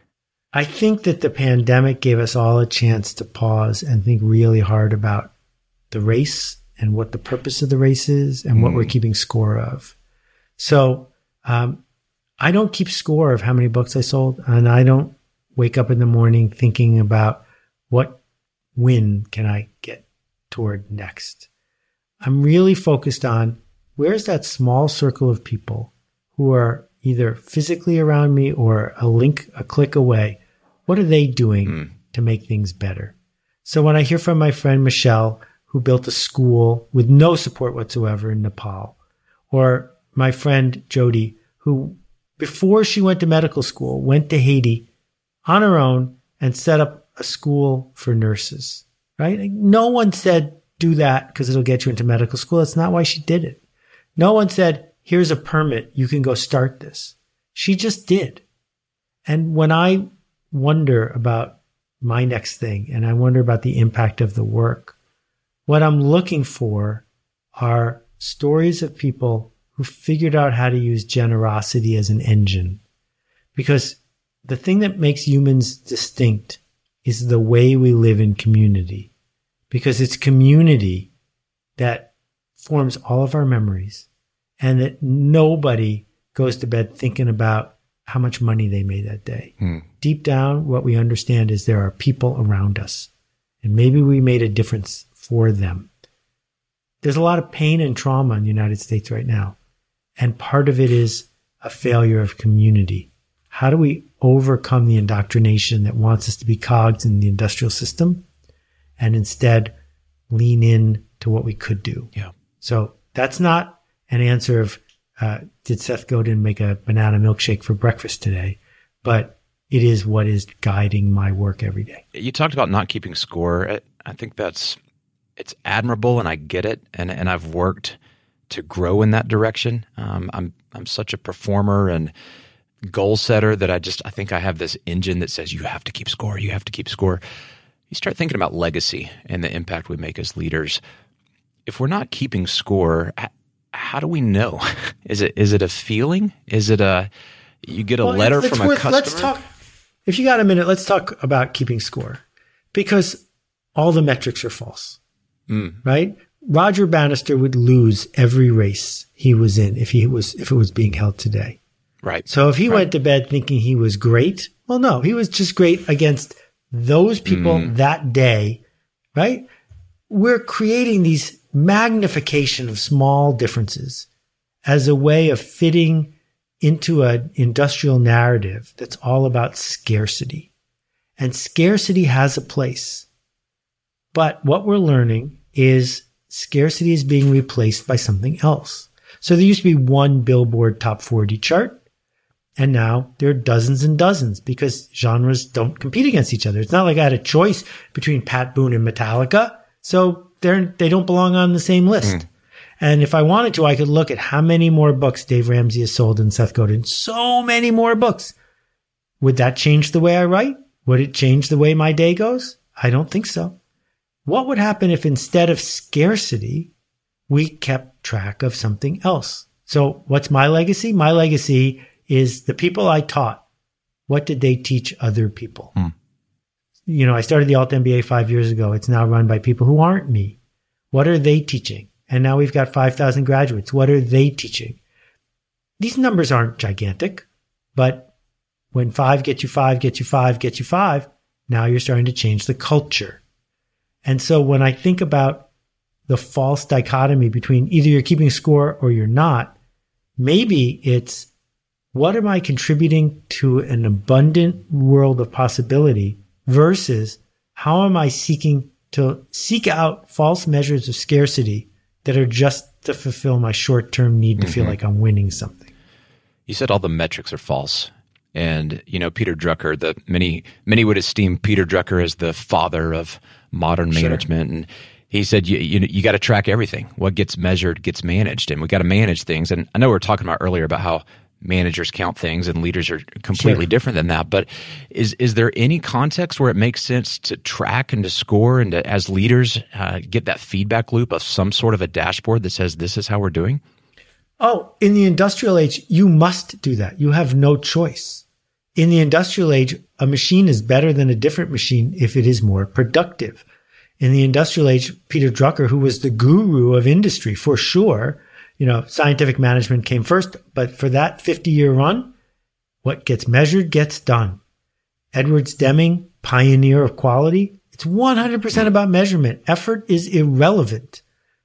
I think that the pandemic gave us all a chance to pause and think really hard about the race and what the purpose of the race is and what Mm. we're keeping score of. So um, I don't keep score of how many books I sold, and I don't wake up in the morning thinking about what win can I get toward next. I'm really focused on where's that small circle of people who are either physically around me or a link, a click away. What are they doing Mm. to make things better? So when I hear from my friend Michelle, who built a school with no support whatsoever in Nepal, or my friend Jody, who before she went to medical school, went to Haiti on her own and set up a school for nurses, right? Like, no one said, do that because it'll get you into medical school. That's not why she did it. No one said, here's a permit. You can go start this. She just did. And when I wonder about my next thing and I wonder about the impact of the work, what I'm looking for are stories of people who figured out how to use generosity as an engine. Because the thing that makes humans distinct is the way we live in community. Because it's community that forms all of our memories, and that nobody goes to bed thinking about how much money they made that day. Hmm. Deep down, what we understand is there are people around us, and maybe we made a difference for them. There's a lot of pain and trauma in the United States right now, and part of it is a failure of community. How do we overcome the indoctrination that wants us to be cogs in the industrial system and instead lean in to what we could do. Yeah. So that's not an answer of, uh, did Seth Godin make a banana milkshake for breakfast today? But it is what is guiding my work every day. You talked about not keeping score. I think that's, it's admirable and I get it. And, and I've worked to grow in that direction. Um, I'm, I'm such a performer and goal setter that I just, I think I have this engine that says you have to keep score. You have to keep score. You start thinking about legacy and the impact we make as leaders. If we're not keeping score, how do we know? Is it, is it a feeling? Is it a, you get a well, letter from worth, a customer? Let's talk. If you got a minute, let's talk about keeping score, because all the metrics are false, mm. right? Roger Bannister would lose every race he was in if he was if it was being held today. Right. So if he right. went to bed thinking he was great, well, no, he was just great against those people mm. that day, right? We're creating these magnification of small differences as a way of fitting into an industrial narrative that's all about scarcity. And scarcity has a place. But what we're learning is scarcity is being replaced by something else. So there used to be one Billboard Top forty chart, and now there are dozens and dozens because genres don't compete against each other. It's not like I had a choice between Pat Boone and Metallica, so they're, they don't belong on the same list. Mm. And if I wanted to, I could look at how many more books Dave Ramsey has sold than Seth Godin. So many more books. Would that change the way I write? Would it change the way my day goes? I don't think so. What would happen if instead of scarcity, we kept track of something else? So what's my legacy? My legacy is the people I taught. What did they teach other people? Hmm. You know, I started the Alt M B A five years ago. It's now run by people who aren't me. What are they teaching? And now we've got five thousand graduates. What are they teaching? These numbers aren't gigantic, but when five get you five, get you five, get you five, now you're starting to change the culture. And so when I think about the false dichotomy between either you're keeping score or you're not, maybe it's what am I contributing to an abundant world of possibility versus how am I seeking to seek out false measures of scarcity that are just to fulfill my short-term need to mm-hmm. feel like I'm winning something. You said all the metrics are false. And, you know, Peter Drucker, the many, many would esteem Peter Drucker as the father of modern sure. management. And he said, you, you, you got to track everything. What gets measured gets managed, and we got to manage things. And I know we were talking about earlier about how managers count things and leaders are completely sure. different than that. But is is there any context where it makes sense to track and to score and to, as leaders, uh, get that feedback loop of some sort of a dashboard that says this is how we're doing? Oh, in the industrial age, you must do that. You have no choice. In the industrial age, a machine is better than a different machine if it is more productive. In the industrial age, Peter Drucker, who was the guru of industry for sure, you know, scientific management came first, but for that fifty-year run, what gets measured gets done. Edwards Deming, pioneer of quality, it's one hundred percent about measurement. Effort is irrelevant.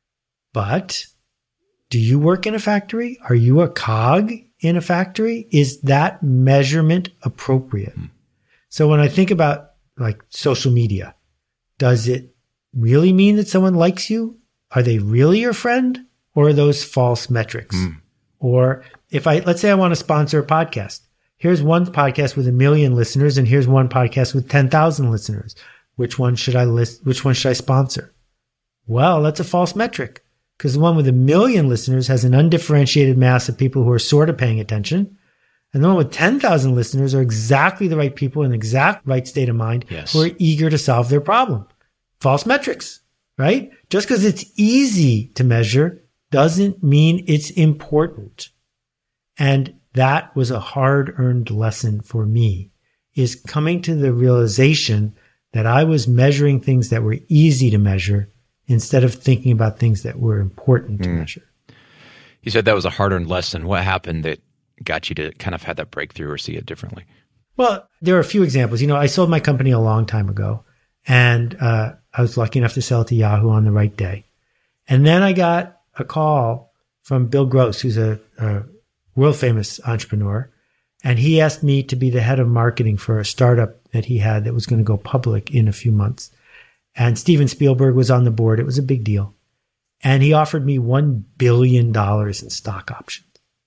But do you work in a factory? Are you a cog in a factory? Is that measurement appropriate? Hmm. So when I think about like social media, does it really mean that someone likes you? Are they really your friend? Or are those false metrics? Mm. Or if I, let's say I want to sponsor a podcast. Here's one podcast with a million listeners and here's one podcast with ten thousand listeners. Which one should I list? Which one should I sponsor? Well, that's a false metric because the one with a million listeners has an undifferentiated mass of people who are sort of paying attention. And the one with ten thousand listeners are exactly the right people in the exact right state of mind yes. who are eager to solve their problem. False metrics, right? Just because it's easy to measure doesn't mean it's important. And that was a hard-earned lesson for me, is coming to the realization that I was measuring things that were easy to measure instead of thinking about things that were important to mm. measure. You said that was a hard-earned lesson. What happened that got you to kind of have that breakthrough or see it differently? Well, there are a few examples. You know, I sold my company a long time ago, and uh, I was lucky enough to sell it to Yahoo on the right day. And then I got a call from Bill Gross, who's a, a world famous entrepreneur. And he asked me to be the head of marketing for a startup that he had that was going to go public in a few months. And Steven Spielberg was on the board. It was a big deal. And he offered me one billion dollars in stock options.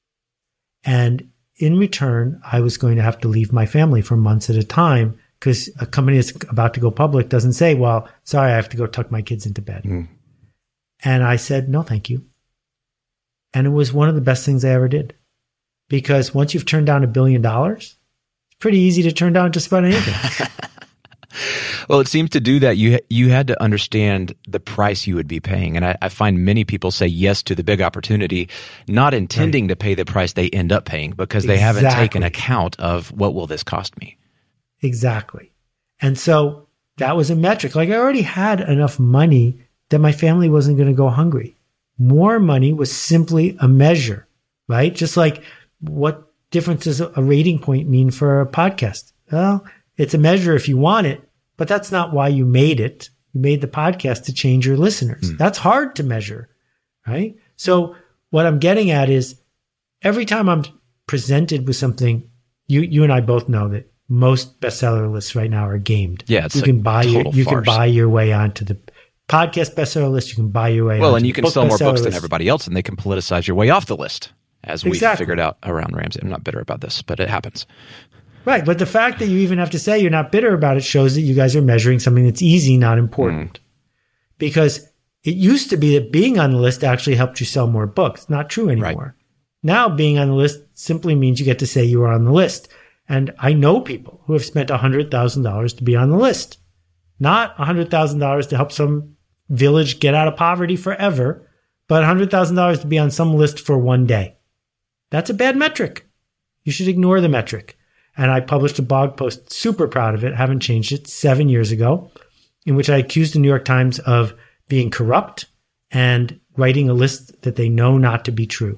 And in return, I was going to have to leave my family for months at a time, because a company that's about to go public doesn't say, well, sorry, I have to go tuck my kids into bed. Mm. And I said, no, thank you. And it was one of the best things I ever did. Because once you've turned down a billion dollars, it's pretty easy to turn down just about anything. Well, it seems to do that. You you had to understand the price you would be paying. And I, I find many people say yes to the big opportunity, not intending right. to pay the price they end up paying, because they exactly. haven't taken account of what will this cost me. Exactly. And so that was a metric. Like, I already had enough money that my family wasn't going to go hungry. More money was simply a measure, right? Just like, what difference does a rating point mean for a podcast? Well, it's a measure if you want it, but that's not why you made it. You made the podcast to change your listeners. Mm. That's hard to measure, right? So what I'm getting at is, every time I'm presented with something, you you and I both know that most bestseller lists right now are gamed. Yeah, it's you like can buy your you farce. can buy your way onto the podcast bestseller list. You can buy your way. Well, onto and you the can sell more books list. than everybody else, and they can politicize your way off the list, as we exactly. figured out around Ramsey. I'm not bitter about this, but it happens. Right. But the fact that you even have to say you're not bitter about it shows that you guys are measuring something that's easy, not important. Mm. Because it used to be that being on the list actually helped you sell more books. Not true anymore. Right. Now being on the list simply means you get to say you were on the list. And I know people who have spent one hundred thousand dollars to be on the list. Not one hundred thousand dollars to help some village get out of poverty forever, but one hundred thousand dollars to be on some list for one day. That's a bad metric. You should ignore the metric. And I published a blog post, super proud of it, haven't changed it, seven years ago, in which I accused the New York Times of being corrupt and writing a list that they know not to be true.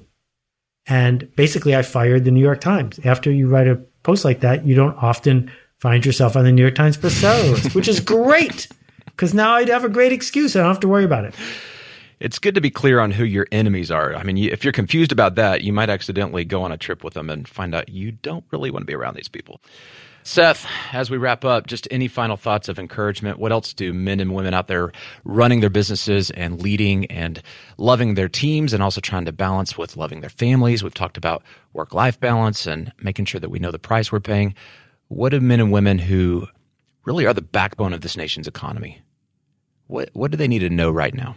And basically, I fired the New York Times. After you write a post like that, you don't often find yourself on the New York Times bestseller list, which is great, because now I'd have a great excuse. I don't have to worry about it. It's good to be clear on who your enemies are. I mean, if you're confused about that, you might accidentally go on a trip with them and find out you don't really want to be around these people. Seth, as we wrap up, just any final thoughts of encouragement? What else do men and women out there running their businesses and leading and loving their teams and also trying to balance with loving their families? We've talked about work-life balance and making sure that we know the price we're paying. What do men and women who really are the backbone of this nation's economy, what what do they need to know right now?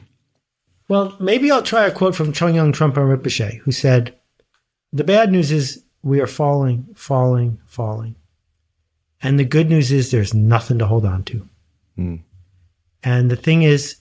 Well, maybe I'll try a quote from Chung Yung Trungpa Rinpoche, who said, "The bad news is we are falling, falling, falling. And the good news is there's nothing to hold on to." Mm. And the thing is,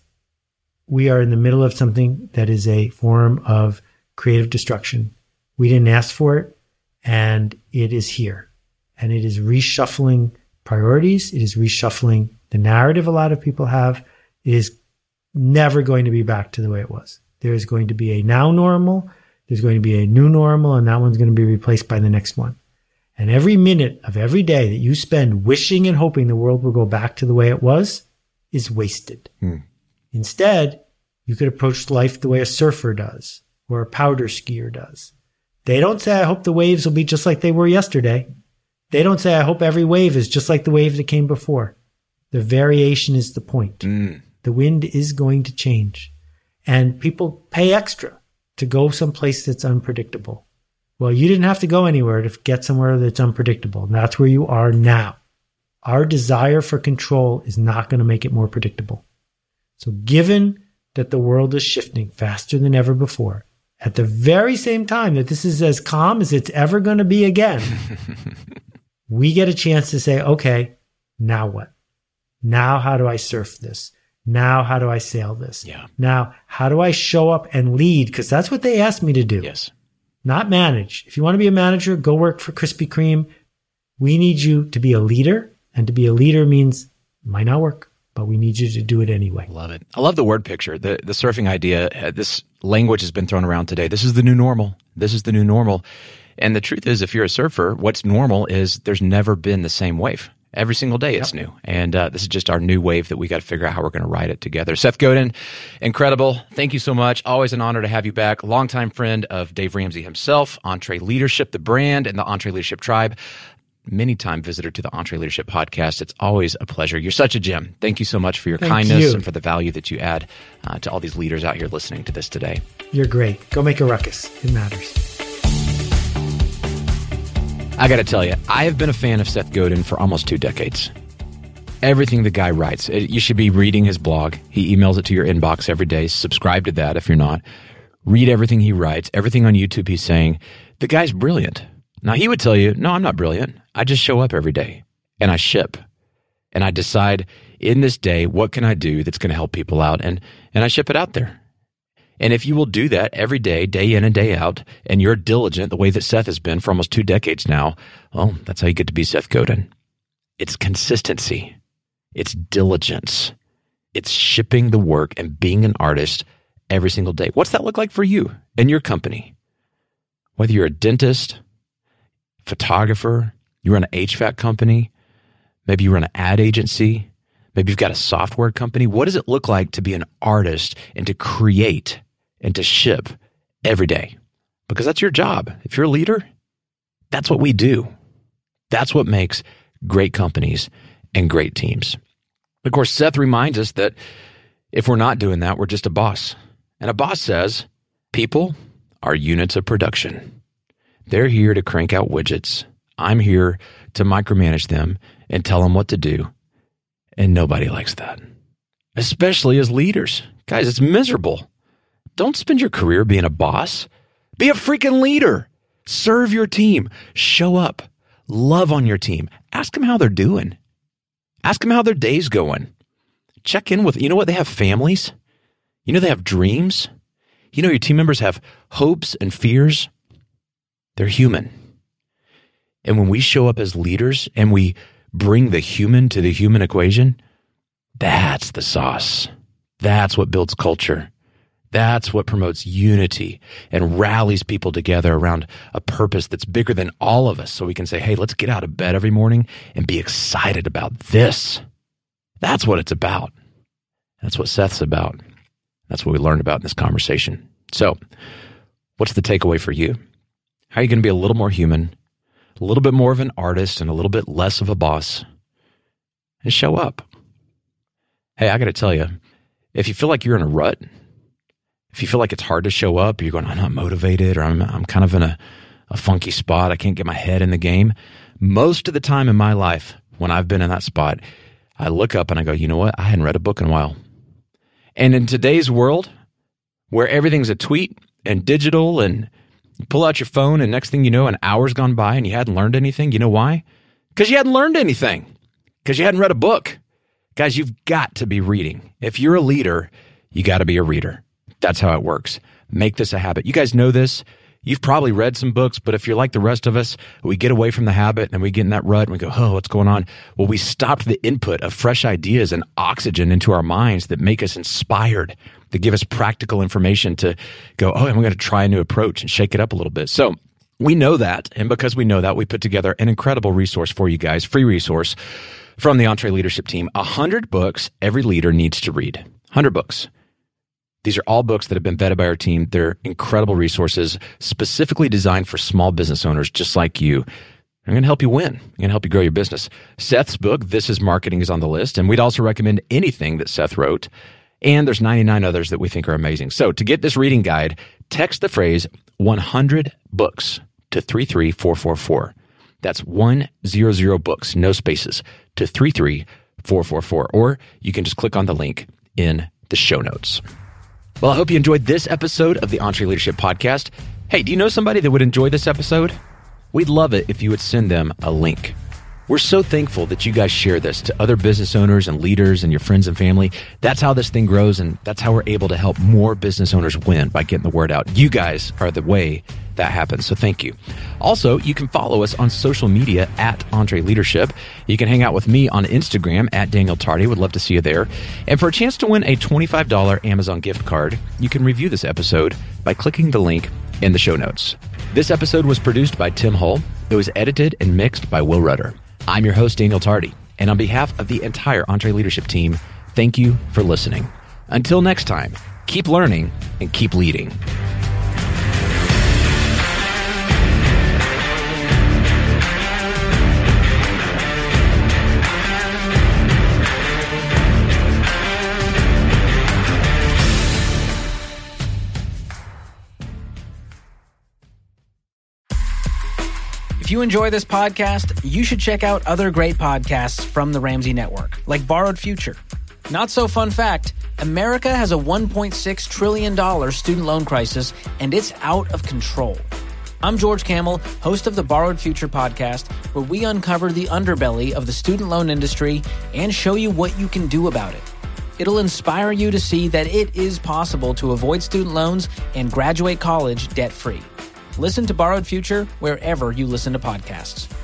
we are in the middle of something that is a form of creative destruction. We didn't ask for it, and it is here. And it is reshuffling priorities. It is reshuffling the narrative a lot of people have. It is never going to be back to the way it was. There is going to be a now normal. There's going to be a new normal, and that one's going to be replaced by the next one. And every minute of every day that you spend wishing and hoping the world will go back to the way it was is wasted. Hmm. Instead, you could approach life the way a surfer does or a powder skier does. They don't say, I hope the waves will be just like they were yesterday. They don't say, I hope every wave is just like the wave that came before. The variation is the point. Mm. The wind is going to change. And people pay extra to go someplace that's unpredictable. Well, you didn't have to go anywhere to get somewhere that's unpredictable. And that's where you are now. Our desire for control is not going to make it more predictable. So given that the world is shifting faster than ever before, at the very same time that this is as calm as it's ever going to be again, we get a chance to say, okay, now what? Now how do I surf this? Now how do I sail this? Yeah. Now how do I show up and lead? Because that's what they asked me to do. Yes. Not manage. If you want to be a manager, go work for Krispy Kreme. We need you to be a leader. And to be a leader means it might not work, but we need you to do it anyway. Love it. I love the word picture, the the surfing idea. Uh, this language has been thrown around today. This is the new normal. This is the new normal. And the truth is, if you're a surfer, what's normal is there's never been the same wave. Every single day it's yep. new. And uh, this is just our new wave that we got to figure out how we're going to ride it together. Seth Godin, incredible. Thank you so much. Always an honor to have you back. Longtime friend of Dave Ramsey himself, EntreLeadership, the brand, and the EntreLeadership Tribe. Many-time visitor to the EntreLeadership podcast. It's always a pleasure. You're such a gem. Thank you so much for your Thank kindness you. and for the value that you add uh, to all these leaders out here listening to this today. You're great. Go make a ruckus. It matters. I got to tell you, I have been a fan of Seth Godin for almost two decades. Everything the guy writes, it, you should be reading his blog. He emails it to your inbox every day. Subscribe to that if you're not. Read everything he writes, everything on YouTube he's saying. The guy's brilliant. Now, he would tell you, no, I'm not brilliant. I just show up every day and I ship and I decide in this day, what can I do that's going to help people out? And, and I ship it out there. And if you will do that every day, day in and day out, and you're diligent the way that Seth has been for almost two decades now, well, that's how you get to be Seth Godin. It's consistency. It's diligence. It's shipping the work and being an artist every single day. What's that look like for you and your company? Whether you're a dentist, photographer, you run an H V A C company, maybe you run an ad agency, maybe you've got a software company. What does it look like to be an artist and to create and to ship every day? Because that's your job. If you're a leader, that's what we do. That's what makes great companies and great teams. Of course, Seth reminds us that if we're not doing that, we're just a boss. And a boss says, people are units of production. They're here to crank out widgets. I'm here to micromanage them and tell them what to do. And nobody likes that, especially as leaders. Guys, it's miserable. Don't spend your career being a boss. Be a freaking leader. Serve your team. Show up. Love on your team. Ask them how they're doing. Ask them how their day's going. Check in with, you know what? They have families. You know, they have dreams. You know, your team members have hopes and fears. They're human. And when we show up as leaders and we bring the human to the human equation, that's the sauce. That's what builds culture. That's what promotes unity and rallies people together around a purpose that's bigger than all of us. So we can say, hey, let's get out of bed every morning and be excited about this. That's what it's about. That's what Seth's about. That's what we learned about in this conversation. So what's the takeaway for you? How are you going to be a little more human, a little bit more of an artist, and a little bit less of a boss, and show up? Hey, I got to tell you, if you feel like you're in a rut, if you feel like it's hard to show up, you're going, I'm not motivated, or I'm I'm kind of in a, a funky spot, I can't get my head in the game. Most of the time in my life, when I've been in that spot, I look up and I go, you know what? I hadn't read a book in a while. And in today's world, where everything's a tweet and digital, and you pull out your phone and next thing you know, an hour's gone by and you hadn't learned anything. You know why? Because you hadn't learned anything. Because you hadn't read a book. Guys, you've got to be reading. If you're a leader, you got to be a reader. That's how it works. Make this a habit. You guys know this. You've probably read some books, but if you're like the rest of us, we get away from the habit and we get in that rut and we go, oh, what's going on? Well, we stopped the input of fresh ideas and oxygen into our minds that make us inspired, that give us practical information to go, oh, I'm going to try a new approach and shake it up a little bit. So we know that. And because we know that, we put together an incredible resource for you guys, free resource from the EntreLeadership team, one hundred books every leader needs to read. one hundred books. These are all books that have been vetted by our team. They're incredible resources specifically designed for small business owners just like you. They're going to help you win. They're going to help you grow your business. Seth's book, This Is Marketing, is on the list. And we'd also recommend anything that Seth wrote. And there's ninety-nine others that we think are amazing. So to get this reading guide, text the phrase one hundred books to three three four four four. That's one hundred books, no spaces, to three three four four four. Or you can just click on the link in the show notes. Well, I hope you enjoyed this episode of the EntreLeadership Podcast. Hey, do you know somebody that would enjoy this episode? We'd love it if you would send them a link. We're so thankful that you guys share this to other business owners and leaders and your friends and family. That's how this thing grows, and that's how we're able to help more business owners win by getting the word out. You guys are the way that happens, so thank you. Also, you can follow us on social media at EntreLeadership. You can hang out with me on Instagram at Daniel Tardy. Would love to see you there. And for a chance to win a twenty-five dollars Amazon gift card, you can review this episode by clicking the link in the show notes. This episode was produced by Tim Hull. It was edited and mixed by Will Rudder. I'm your host, Daniel Tardy. And on behalf of the entire EntreLeadership team, thank you for listening. Until next time, keep learning and keep leading. If you enjoy this podcast, you should check out other great podcasts from the Ramsey Network, like Borrowed Future. Not so fun fact, America has a one point six trillion dollars student loan crisis, and it's out of control. I'm George Kamel, host of the Borrowed Future podcast, where we uncover the underbelly of the student loan industry and show you what you can do about it. It'll inspire you to see that it is possible to avoid student loans and graduate college debt-free. Listen to Borrowed Future wherever you listen to podcasts.